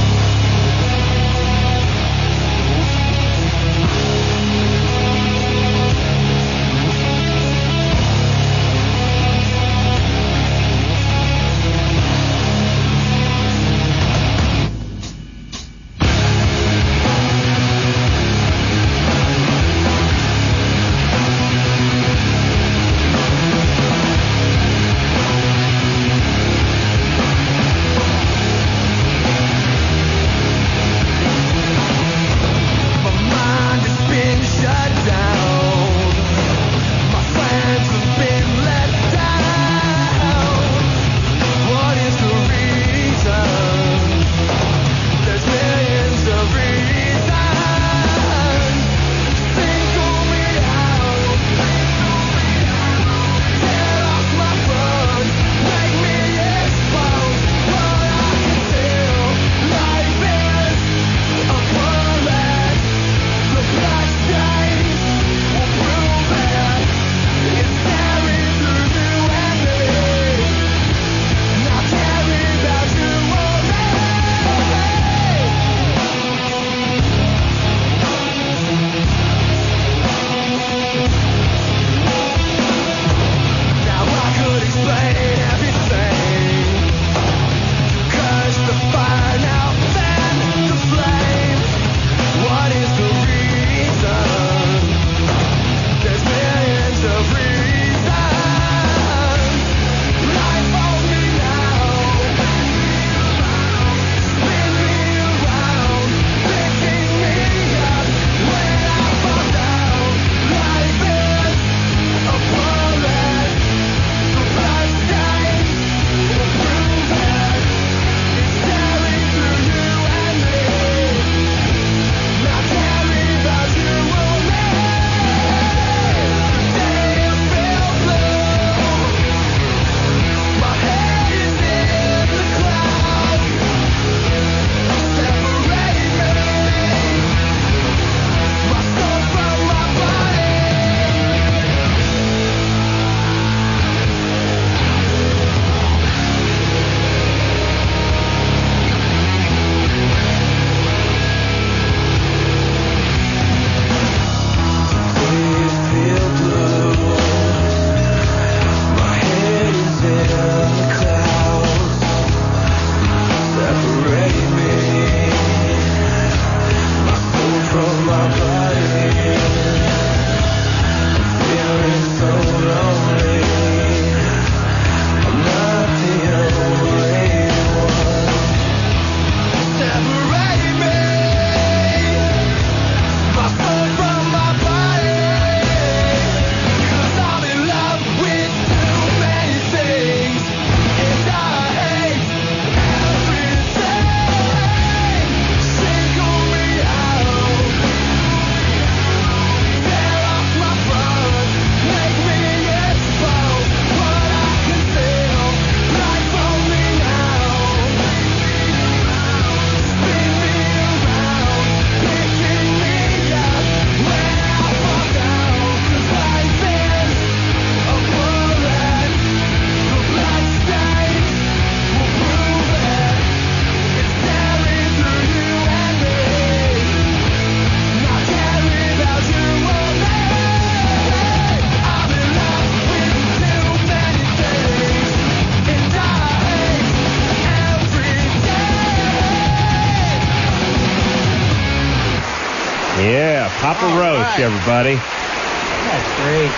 Yeah, Papa All Roach, right. everybody. That's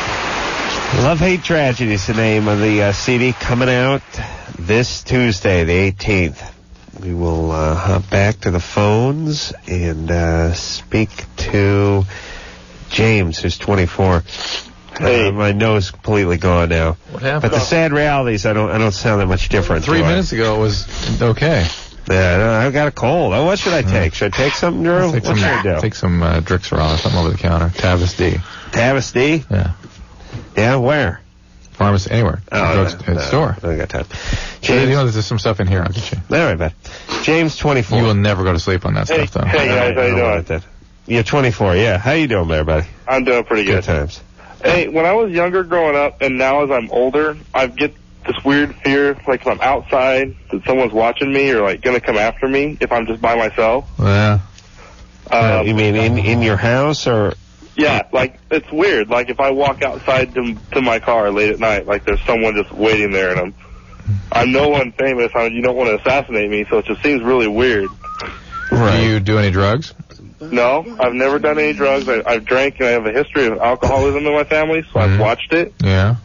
great. Love, Hate, Tragedy is the name of the uh, C D coming out this Tuesday, the eighteenth. We will uh, hop back to the phones and uh, speak to James, who's twenty-four. Hey. Uh, my nose completely gone now. What happened? But the sad reality is I don't I don't sound that much different. Three do I? minutes ago it was okay. Yeah, no, I've got a cold. Oh, what should I take? Should I take something, Drew? Take what some, should I do? Take some uh, Drixarol or something over the counter. Tavis D. Tavis D? Yeah. Yeah, where? Pharmacy, anywhere. Oh, Drug, no, no, store. I got time. James, you know, there's some stuff in here. I'll get you. All right, bud. James, twenty-four. You will never go to sleep on that hey, stuff, though. Hey, guys, how you doing? That. You're twenty-four, yeah. How you doing there, buddy? I'm doing pretty good. Good times. Hey, when I was younger growing up, and now as I'm older, I get this weird fear, like if I'm outside, that someone's watching me or, like, going to come after me if I'm just by myself. Yeah. Um, uh, you mean in, in your house, or... Yeah, like, it's weird. Like, if I walk outside to, to my car late at night, like, there's someone just waiting there, and I'm I'm no one famous. I mean, you don't want to assassinate me, so it just seems really weird. Right. Do you do any drugs? No, I've never done any drugs. I, I've drank, and I have a history of alcoholism in my family, so Mm-hmm. I've watched it. Yeah.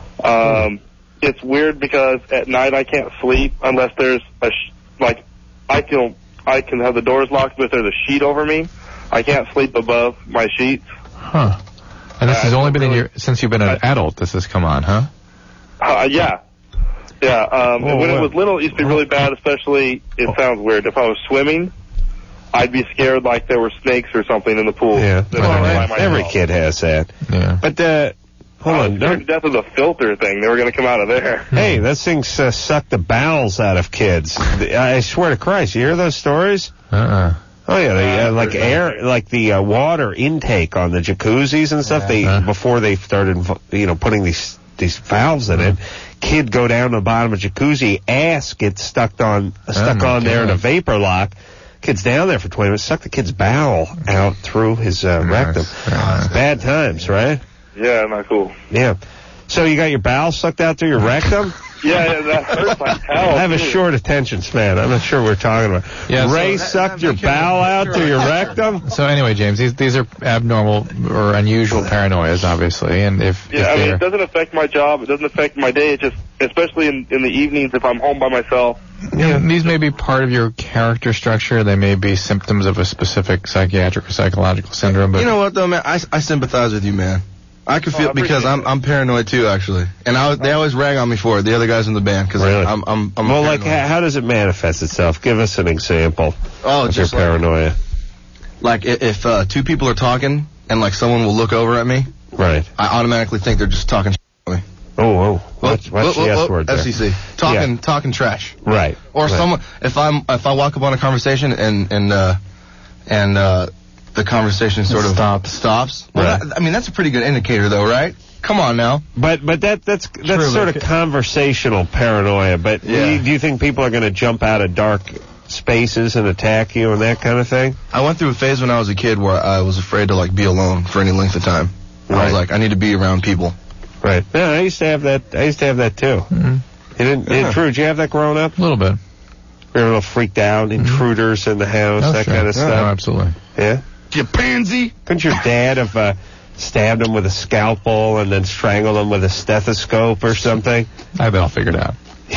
Um, it's weird because at night I can't sleep unless there's a, sh- like, I can, I can have the doors locked, but if there's a sheet over me, I can't sleep above my sheets. Huh. And this Uh, has only been in really- your, since you've been an adult, this has come on, huh? Uh, yeah. Yeah, um, Whoa, and when whoa. it was little, it used to be really bad, especially, it sounds weird, if I was swimming, I'd be scared like there were snakes or something in the pool. Yeah. That Well, were by every, my every house. kid has that. Yeah. But, uh, hold I on. was scared to death of the filter thing. They were going to come out of there. Hey, those things uh, suck the bowels out of kids. I swear to Christ, you hear those stories? Uh-uh. Oh yeah, they, uh, Uh, like air, like the uh, water intake on the jacuzzis and stuff. They Uh-huh. before they started, you know, putting these these valves in it. Kid go down to the bottom of jacuzzi, ass gets stuck on stuck my on there in a God. vapor lock. Kid's down there for twenty minutes, suck the kid's bowel out through his uh, Nice. rectum. Very nice. Bad times, right? Yeah, not cool. Yeah. So you got your bowel sucked out through your rectum? Yeah, yeah, that hurts like hell. I have a too. short attention span. I'm not sure what we're talking about. Yeah, so Ray that- sucked your bowel out through your rectum? So anyway, James, these these are abnormal or unusual paranoias, obviously, and if, Yeah, if I mean, they're... it doesn't affect my job. It doesn't affect my day. It just, especially in, in the evenings if I'm home by myself. Yeah, these may be part of your character structure. They may be symptoms of a specific psychiatric or psychological syndrome. But You know what, though, man? I, I sympathize with you, man. I can Oh, feel I because appreciate I'm I'm paranoid too, actually, and I they always rag on me for it. The other guys in the band because Really? I'm I'm I'm Well, like, paranoid. how, how does it manifest itself? Give us an example oh, of your just like, paranoia. like i- if uh, two people are talking and like someone will look over at me, Right. I automatically think they're just talking. To me. Oh, oh. What's, Whoop, what's whoop, the S whoop, word there? F C C. Talking talking trash. Right. Or right. someone if I'm if I walk up on a conversation and and uh and uh the conversation sort of Stops. stops. Well, Right. that- I mean that's a pretty good indicator though, right? Come on now. But but that that's that's True, sort but of c- conversational paranoia. But Yeah. do, you, do you think people are going to jump out of dark spaces and attack you and that kind of thing? I went through a phase when I was a kid where I was afraid to like be alone for any length of time. And I was Right. like, I need to be around people. Right. Yeah, I used to have that. I used to have that too. Mhm. You didn't, Yeah. did, Drew, did you have that growing up? a little bit. You were a little freaked out, intruders in the house, Oh, that sure. kind of Yeah, stuff. no, absolutely. Yeah. You pansy. Couldn't your dad have uh, stabbed him with a scalpel and then strangled him with a stethoscope or something? I have it all figured out.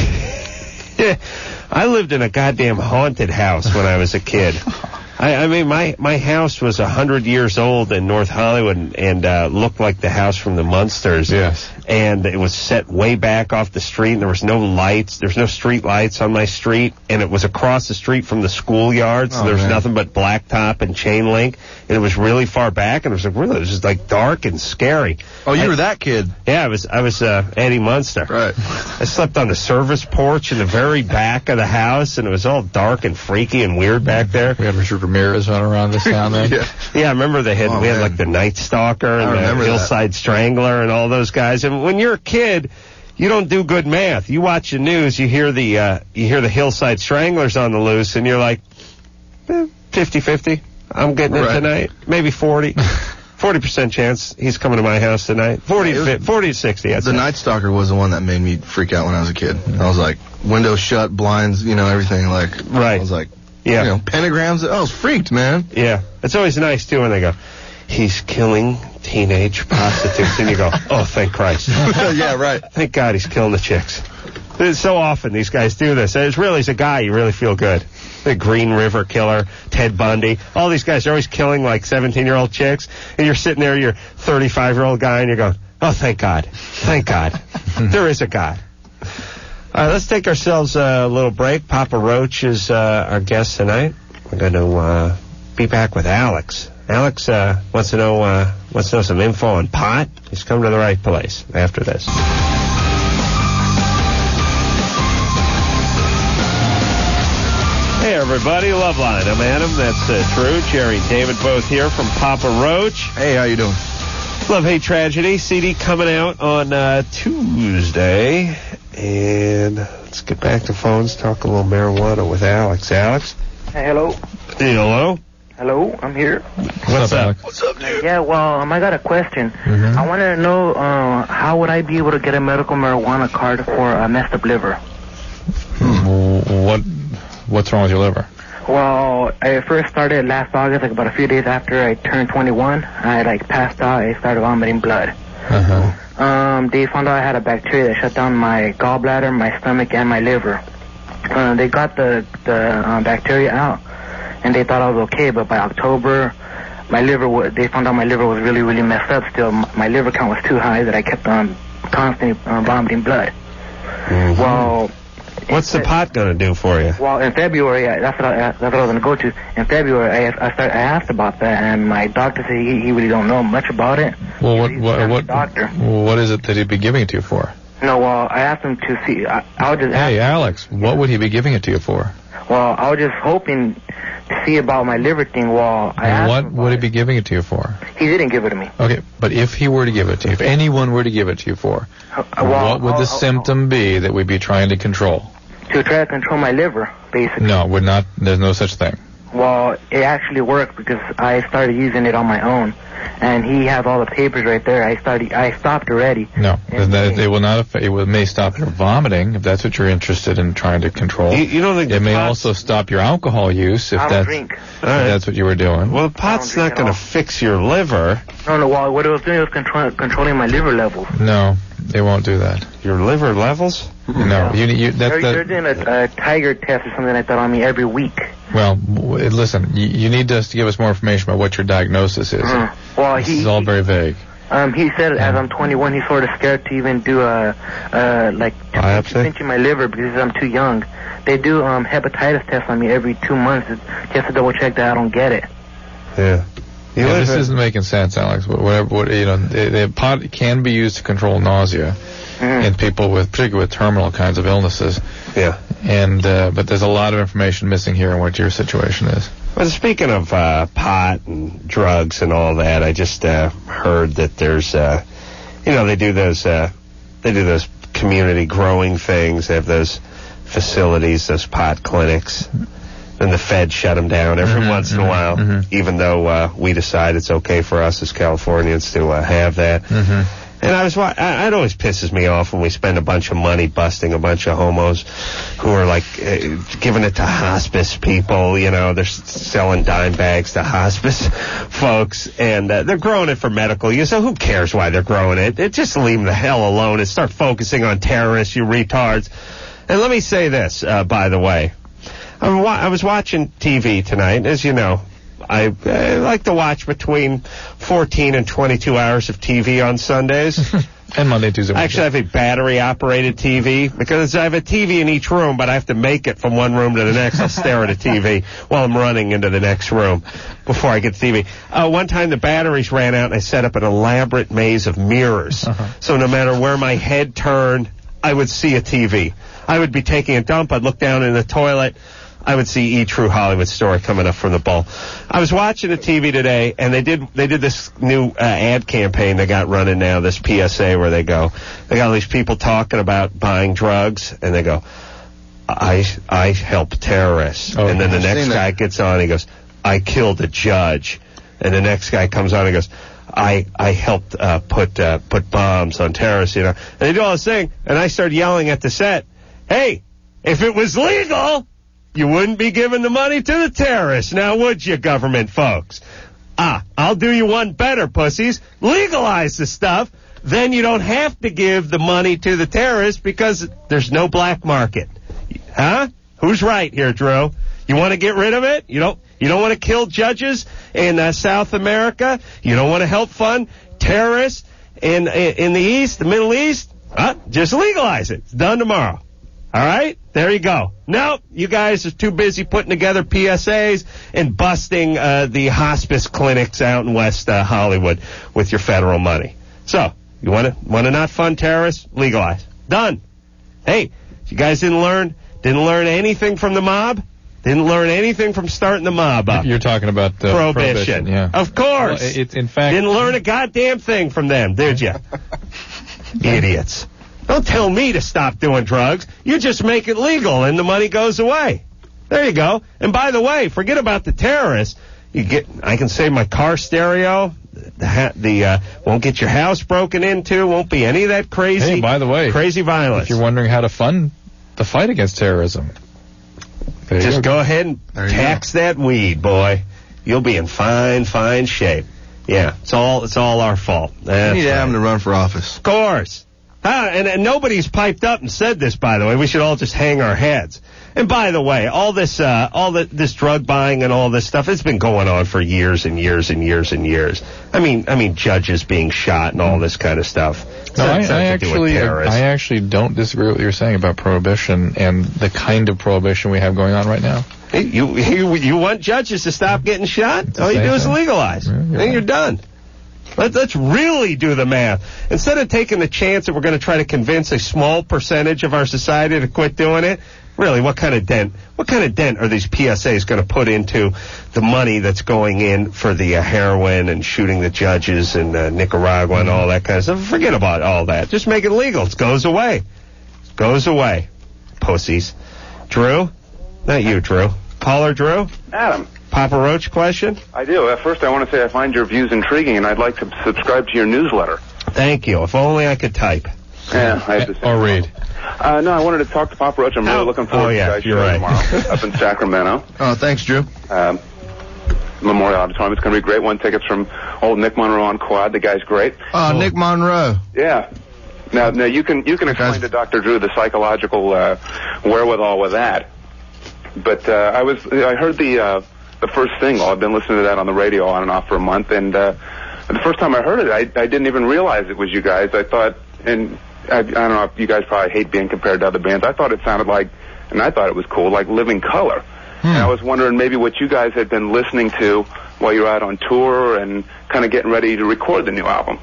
Yeah. I lived in a goddamn haunted house when I was a kid. I, I mean, my, my house was a hundred years old in North Hollywood and, and uh, looked like the house from the Munsters. Yes. And it was set way back off the street, and there was no lights. There's no street lights on my street, and it was across the street from the schoolyard, so Oh, there was man. nothing but blacktop and chain link, and it was really far back, and it was like really, it was just like dark and scary. Oh, you I- were that kid. Yeah, I was I was uh, Eddie Munster. Right. I slept on the service porch in the very back of the house, and it was all dark and freaky and weird back there. We had Richard Ramirez running around this town then. Yeah. Yeah, I remember they had Oh, we had man. like the Night Stalker I and the remember that. Hillside Strangler and all those guys. And when you're a kid, you don't do good math. You watch the news, you hear the uh, you hear the Hillside Stranglers on the loose, and you're like, eh, fifty-fifty. I'm getting it Right. tonight. Maybe forty. forty percent chance he's coming to my house tonight. forty, It was- to, forty to sixty. I'd The say. Night Stalker was the one that made me freak out when I was a kid. I was like, windows shut, blinds, you know, everything. Like, Right. I was like, Yeah. you know, pentagrams. I was freaked, man. Yeah. It's always nice, too, when they go, he's killing teenage prostitutes. And you go, oh, thank Christ. Yeah, right. Thank God he's killing the chicks. It's so often these guys do this. It's really, as a guy, you really feel good. The Green River Killer, Ted Bundy, all these guys are always killing like seventeen-year-old chicks. And you're sitting there, you're a thirty-five-year-old guy, and you're going, Oh, thank God. Thank God. There is a God. All right, let's take ourselves a little break. Papa Roach is uh, our guest tonight. We're going to uh, be back with Alex. Alex uh, wants to know uh, wants to know some info on pot. He's come to the right place after this. Hey, everybody. Loveline. I'm Adam. That's uh, Drew. Jerry and David both here from Papa Roach. Hey, how you doing? Love, Hate, Tragedy. C D coming out on uh, Tuesday. And let's get back to phones. Talk a little marijuana with Alex. Alex? Hey, hello. Hey, hello? Hello, I'm here. What's up? What's up, dude? Yeah, well, um, I got a question. Mm-hmm. I wanted to know uh, how would I be able to get a medical marijuana card for a messed up liver? Hmm. What What's wrong with your liver? Well, I first started last August, like about a few days after I turned twenty-one. I like passed out. I started vomiting blood. Uh-huh. Um, they found out I had a bacteria that shut down my gallbladder, my stomach, and my liver. Uh, they got the the uh, bacteria out, and they thought I was okay. But by October, my liver was, they found out my liver was really, really messed up. Still, my liver count was too high that I kept on constantly uh, vomiting blood. Mm-hmm. Well. What's the pot going to do for you? Well, in February, I, that's what I, that's what I was going to go to. In February, I I, started, I asked about that, and my doctor said he, he really don't know much about it. Well, what what what, doctor. what is it that he'd be giving it to you for? No, well, I asked him to see. I, I was just Hey, asking, Alex, what would he be giving it to you for? Well, I was just hoping to see about my liver thing. Well, I asked What him would he be giving it to you for? He didn't give it to me. Okay, but if he were to give it to you, if anyone were to give it to you for, Uh, well, what would the I'll- symptom be that we'd be trying to control? To try to control my liver, basically. No, would not. There's no such thing. Well, it actually worked because I started using it on my own, and he has all the papers right there. I started. I stopped already. No, that, it will not. Affect, it will, may stop your vomiting if that's what you're interested in trying to control. You, you don't think it the may pot's- also stop your alcohol use if I don't that's drink. if that's what you were doing. Well, the pot's not going to fix your liver. No, no. Well, what it was doing was control, controlling my liver levels. No, they won't do that. Your liver levels? No, you, you, They're, that's they're the, doing a, a tiger test or something like that on me every week. well, w- listen, you, you need us to give us more information about what your diagnosis is. Mhm. Well, this he- is all very vague. Um, he said as I'm twenty-one, he's sort of scared to even do a, uh, like, biopsy, pinching my liver because I'm too young. They do um hepatitis tests on me every two months just to double check that I don't get it. Yeah. You Yeah, live this in- isn't making sense, Alex. Wh- Whatever, what, you know, the, the pot can be used to control nausea in people with, particularly with terminal kinds of illnesses. Yeah. And uh, but there's a lot of information missing here on what your situation is. Well, speaking of uh, pot and drugs and all that, I just uh, heard that there's, uh, you know, they do those, uh, they do those community growing things. They have those facilities, those pot clinics. Then the Fed shut them down every Mhm, once in a mhm, while, mhm. even though uh, we decide it's okay for us as Californians to uh, have that. Mm-hmm. And I was, wa- I, it always pisses me off when we spend a bunch of money busting a bunch of homos who are like uh, giving it to hospice people. You know, they're s- selling dime bags to hospice folks, and uh, they're growing it for medical use. So who cares why they're growing it? it? Just leave them the hell alone and start focusing on terrorists, you retards. And let me say this, uh, by the way. I wa- I was watching T V tonight, as you know. I, I like to watch between fourteen and twenty-two hours of T V on Sundays. And Monday, Tuesday, Wednesday. Actually, I have a battery-operated T V because I have a T V in each room, but I have to make it from one room to the next. I'll stare at a T V while I'm running into the next room before I get the T V. Uh, one time the batteries ran out, and I set up an elaborate maze of mirrors. Uh-huh. So no matter where my head turned, I would see a T V. I would be taking a dump. I'd look down in the toilet. I would see E! True Hollywood Story coming up from the bowl. I was watching the T V today, and they did they did this new uh, ad campaign they got running now, this P S A where they go, they got all these people talking about buying drugs, and they go, I I help terrorists. Oh, and then the I've next seen guy that. gets on, he goes, I killed a judge. And the next guy comes on and goes, I I helped uh, put uh, put bombs on terrorists, you know. And they do all this thing, and I started yelling at the set, hey, if it was legal, you wouldn't be giving the money to the terrorists, now would you, government folks? Ah, I'll do you one better, pussies. Legalize the stuff, then you don't have to give the money to the terrorists because there's no black market. Huh? Who's right here, Drew? You want to get rid of it? You don't you don't want to kill judges in uh, South America? You don't want to help fund terrorists in in the East, the Middle East, uh, just legalize it. It's done tomorrow. All right? There you go. Nope, you guys are too busy putting together P S As and busting uh, the hospice clinics out in West uh, Hollywood with your federal money. So, you want to want to not fund terrorists? Legalize. Done. Hey, you guys didn't learn didn't learn anything from the mob? Didn't learn anything from starting the mob up. You're talking about uh, prohibition. prohibition. Yeah. Of course. Well, it, in fact, didn't learn a goddamn thing from them, did you? Idiots. Don't tell me to stop doing drugs. You just make it legal and the money goes away. There you go. And by the way, forget about the terrorists. You get, I can save my car stereo. The, ha- the uh, won't get your house broken into. Won't be any of that crazy. Hey, by the way, crazy violence. If you're wondering how to fund the fight against terrorism, just go. go ahead and tax go. that weed, boy. You'll be in fine, fine shape. Yeah, it's all it's all our fault. That's you need right. Adam to run for office. Of course. Ah, and, and nobody's piped up and said this, by the way. We should all just hang our heads. And by the way, all this, uh, all the, this drug buying and all this stuff, it's been going on for years and years and years and years. I mean, I mean, judges being shot and all this kind of stuff. It's no, not, I, it's I not to do with actually, terrorists. I actually don't disagree with what you're saying about prohibition and the kind of prohibition we have going on right now. Hey, you, you, you want judges to stop getting shot? All you do is legalize. Yeah, you're then right. you're done. Let, let's really do the math. Instead of taking the chance that we're going to try to convince a small percentage of our society to quit doing it, really, what kind of dent? What kind of dent are these P S As going to put into the money that's going in for the uh, heroin and shooting the judges in uh, Nicaragua and all that kind of stuff? Forget about all that. Just make it legal. It goes away. It goes away. Pussies. Drew? Not you, Drew. Caller Drew? Adam. Papa Roach question? I do. At first, I want to say I find your views intriguing, and I'd like to subscribe to your newsletter. Thank you. If only I could type. Yeah, I have to say. Or read. Uh, no, I wanted to talk to Papa Roach. I'm really Oh. looking forward Oh, yeah, to you guys' you're show right. tomorrow up in Sacramento. Oh, thanks, Drew. Um, Memorial Auditorium. It's going to be a great one. Tickets from old Nick Monroe on quad. The guy's great. Oh, Nick Monroe. Yeah. Now, now you can you can explain to Doctor Drew the psychological uh, wherewithal with that. But uh, I was I heard the uh, the first single. I've been listening to that on the radio on and off for a month, and uh, the first time I heard it, I, I didn't even realize it was you guys. I thought, and I, I don't know if you guys probably hate being compared to other bands. I thought it sounded like, and I thought it was cool, like Living Color. Hmm. And I was wondering maybe what you guys had been listening to while you were out on tour and kind of getting ready to record the new album.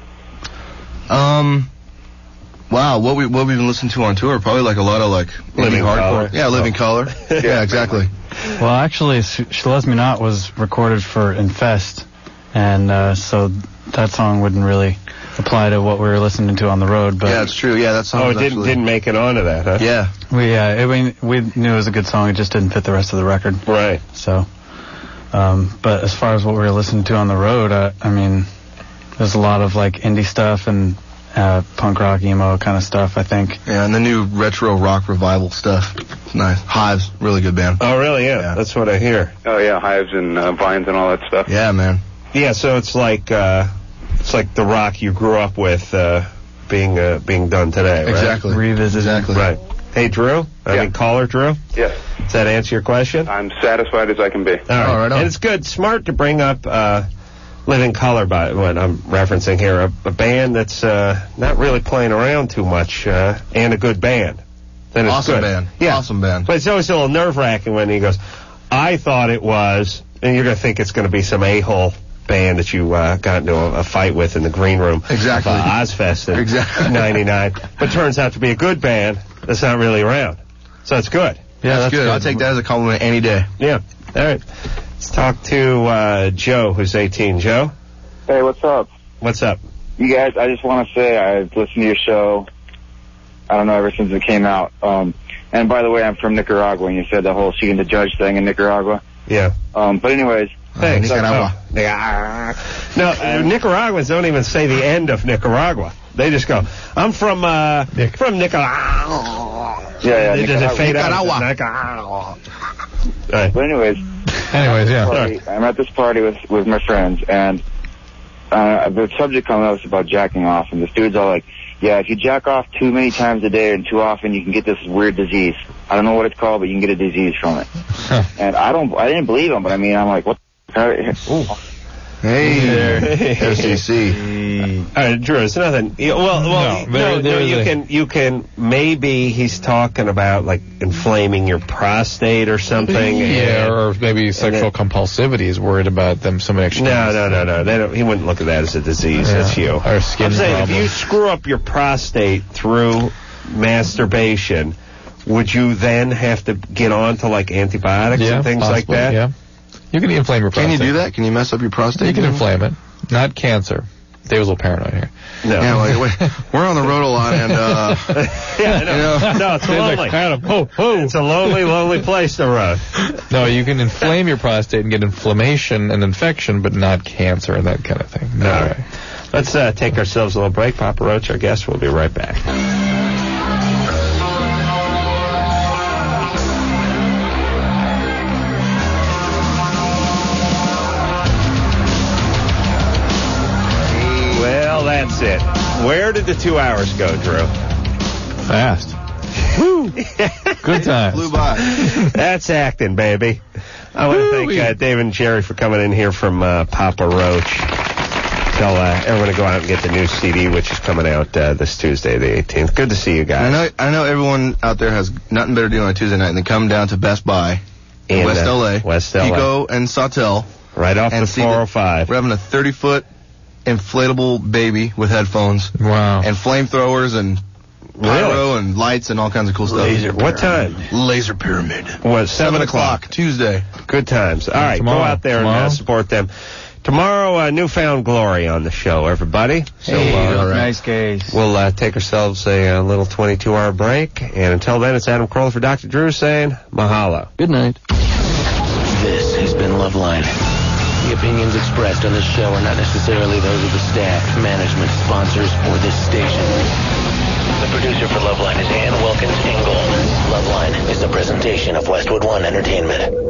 Um, wow, what we what we've been listening to on tour? Probably like a lot of like Living indie hardcore. Color. Yeah, Living Oh. Color. Yeah, exactly. Well, actually, Sh- She Loves Me Not was recorded for Infest, and uh, so that song wouldn't really apply to what we were listening to on the road. But Yeah, it's true. Yeah, that song. Oh, it was didn't actually- didn't make it onto that, huh? Yeah. we uh, it, we we knew it was a good song. It just didn't fit the rest of the record. Right. So, um, but as far as what we were listening to on the road, uh, I mean, there's a lot of like indie stuff and uh, punk rock, emo kind of stuff, I think. Yeah, and the new retro rock revival stuff. Nice. Hives, really good band. Oh, really? Yeah, Yeah. that's what I hear. Oh yeah, Hives and uh, Vines and all that stuff. Yeah, man. Yeah, so it's like uh, it's like the rock you grew up with uh, being uh, being done today, right? Exactly. Revisited. Exactly. Right. Hey, Drew. I Yeah. mean, caller Drew. Yes, Does that answer your question? I'm satisfied as I can be. All right. Oh, right on. And it's good, smart to bring up uh, Living Color, by what I'm referencing here, a, a band that's uh, not really playing around too much, uh, and a good band. Then it's Awesome good. band. Yeah. Awesome band. But it's always a little nerve-wracking when he goes, I thought it was, and you're going to think it's going to be some a-hole band that you uh, got into a, a fight with in the green room Exactly. of uh, Ozfest in Exactly. ninety-nine. But turns out to be a good band that's not really around. So it's good. Yeah, that's, good. I'll take that as a compliment any day. Yeah. All right. Let's talk to uh, Joe, who's eighteen. Joe, Hey, what's up? what's up? You guys, I just want to say I've listened to your show, I don't know, ever since it came out. Um, and by the way, I'm from Nicaragua, and you said the whole shooting the judge thing in Nicaragua. Yeah. Um, but anyways. Thanks. Nicaragua. Oh. No, uh, Nicaraguans don't even say the end of Nicaragua. They just go, I'm from, uh, from Nicaragua. Yeah, yeah, They just Nicaragua. fade out. Nicaragua. Nicaragua. Right. But anyways. Anyways, yeah. Party, I'm at this party with, with my friends, and uh, the subject comes up is about jacking off, and this dude's all like, yeah, if you jack off too many times a day and too often, you can get this weird disease. I don't know what it's called, but you can get a disease from it. And I don't, I didn't believe him, but I mean, I'm like, what the Hey, F C C. All right, Drew, it's nothing. You- Well, well, No, no, there- no, there's you a- can, you can. Maybe he's talking about like inflaming your prostate or something. Yeah, and- or maybe sexual it- compulsivity is worried about them. Somebody actually. No, no, no, no. They don't, he wouldn't look at that as a disease. Yeah. That's you. Or skin I'm saying problem. if you screw up your prostate through masturbation, would you then have to get on to like antibiotics Yeah, and things like possibly, that? Yeah. You can inflame your Can prostate. you do that? Can you mess up your prostate? You can inflame it. Not cancer. Dave's a little paranoid here. No. Yeah, like, wait, we're on the road a lot, and uh, Yeah, I know. You know? No, it's Dave's like, lonely. Adam, oh, oh. It's a lonely, lonely place to run. No, you can inflame your prostate and get inflammation and infection, but not cancer and that kind of thing. No All way. right. Let's uh, take ourselves a little break. Papa Roach, our guest, will be right back. Well, that's it. Where did the two hours go, Drew? Fast. Woo! Good times. flew by. That's acting, baby. I want to thank uh, David and Jerry for coming in here from uh, Papa Roach. Tell uh, everyone to go out and get the new C D, which is coming out uh, this Tuesday, the eighteenth. Good to see you I guys. know, I know everyone out there has nothing better to do on a Tuesday night than come down to Best Buy in In, West uh, L A. West L A. Pico and Sawtell. Right off and the see four oh five. We're having a thirty-foot inflatable baby with headphones. Wow. And flamethrowers and pyro and lights and all kinds of cool stuff. Laser What time? Laser Pyramid. What, seven o'clock? Tuesday. Good times. All right, Tomorrow. go out there and Tomorrow? uh, support them. Tomorrow, uh, Newfound Glory on the show, everybody. So Hey, uh, nice guys. we'll uh, take ourselves a, uh little twenty-two hour break. And until then, it's Adam Carolla for Doctor Drew saying mahalo. Good night. This has been Loveline. The opinions expressed on this show are not necessarily those of the staff, management, sponsors, or this station. The producer for Loveline is Ann Wilkins Ingold. Loveline is a presentation of Westwood One Entertainment.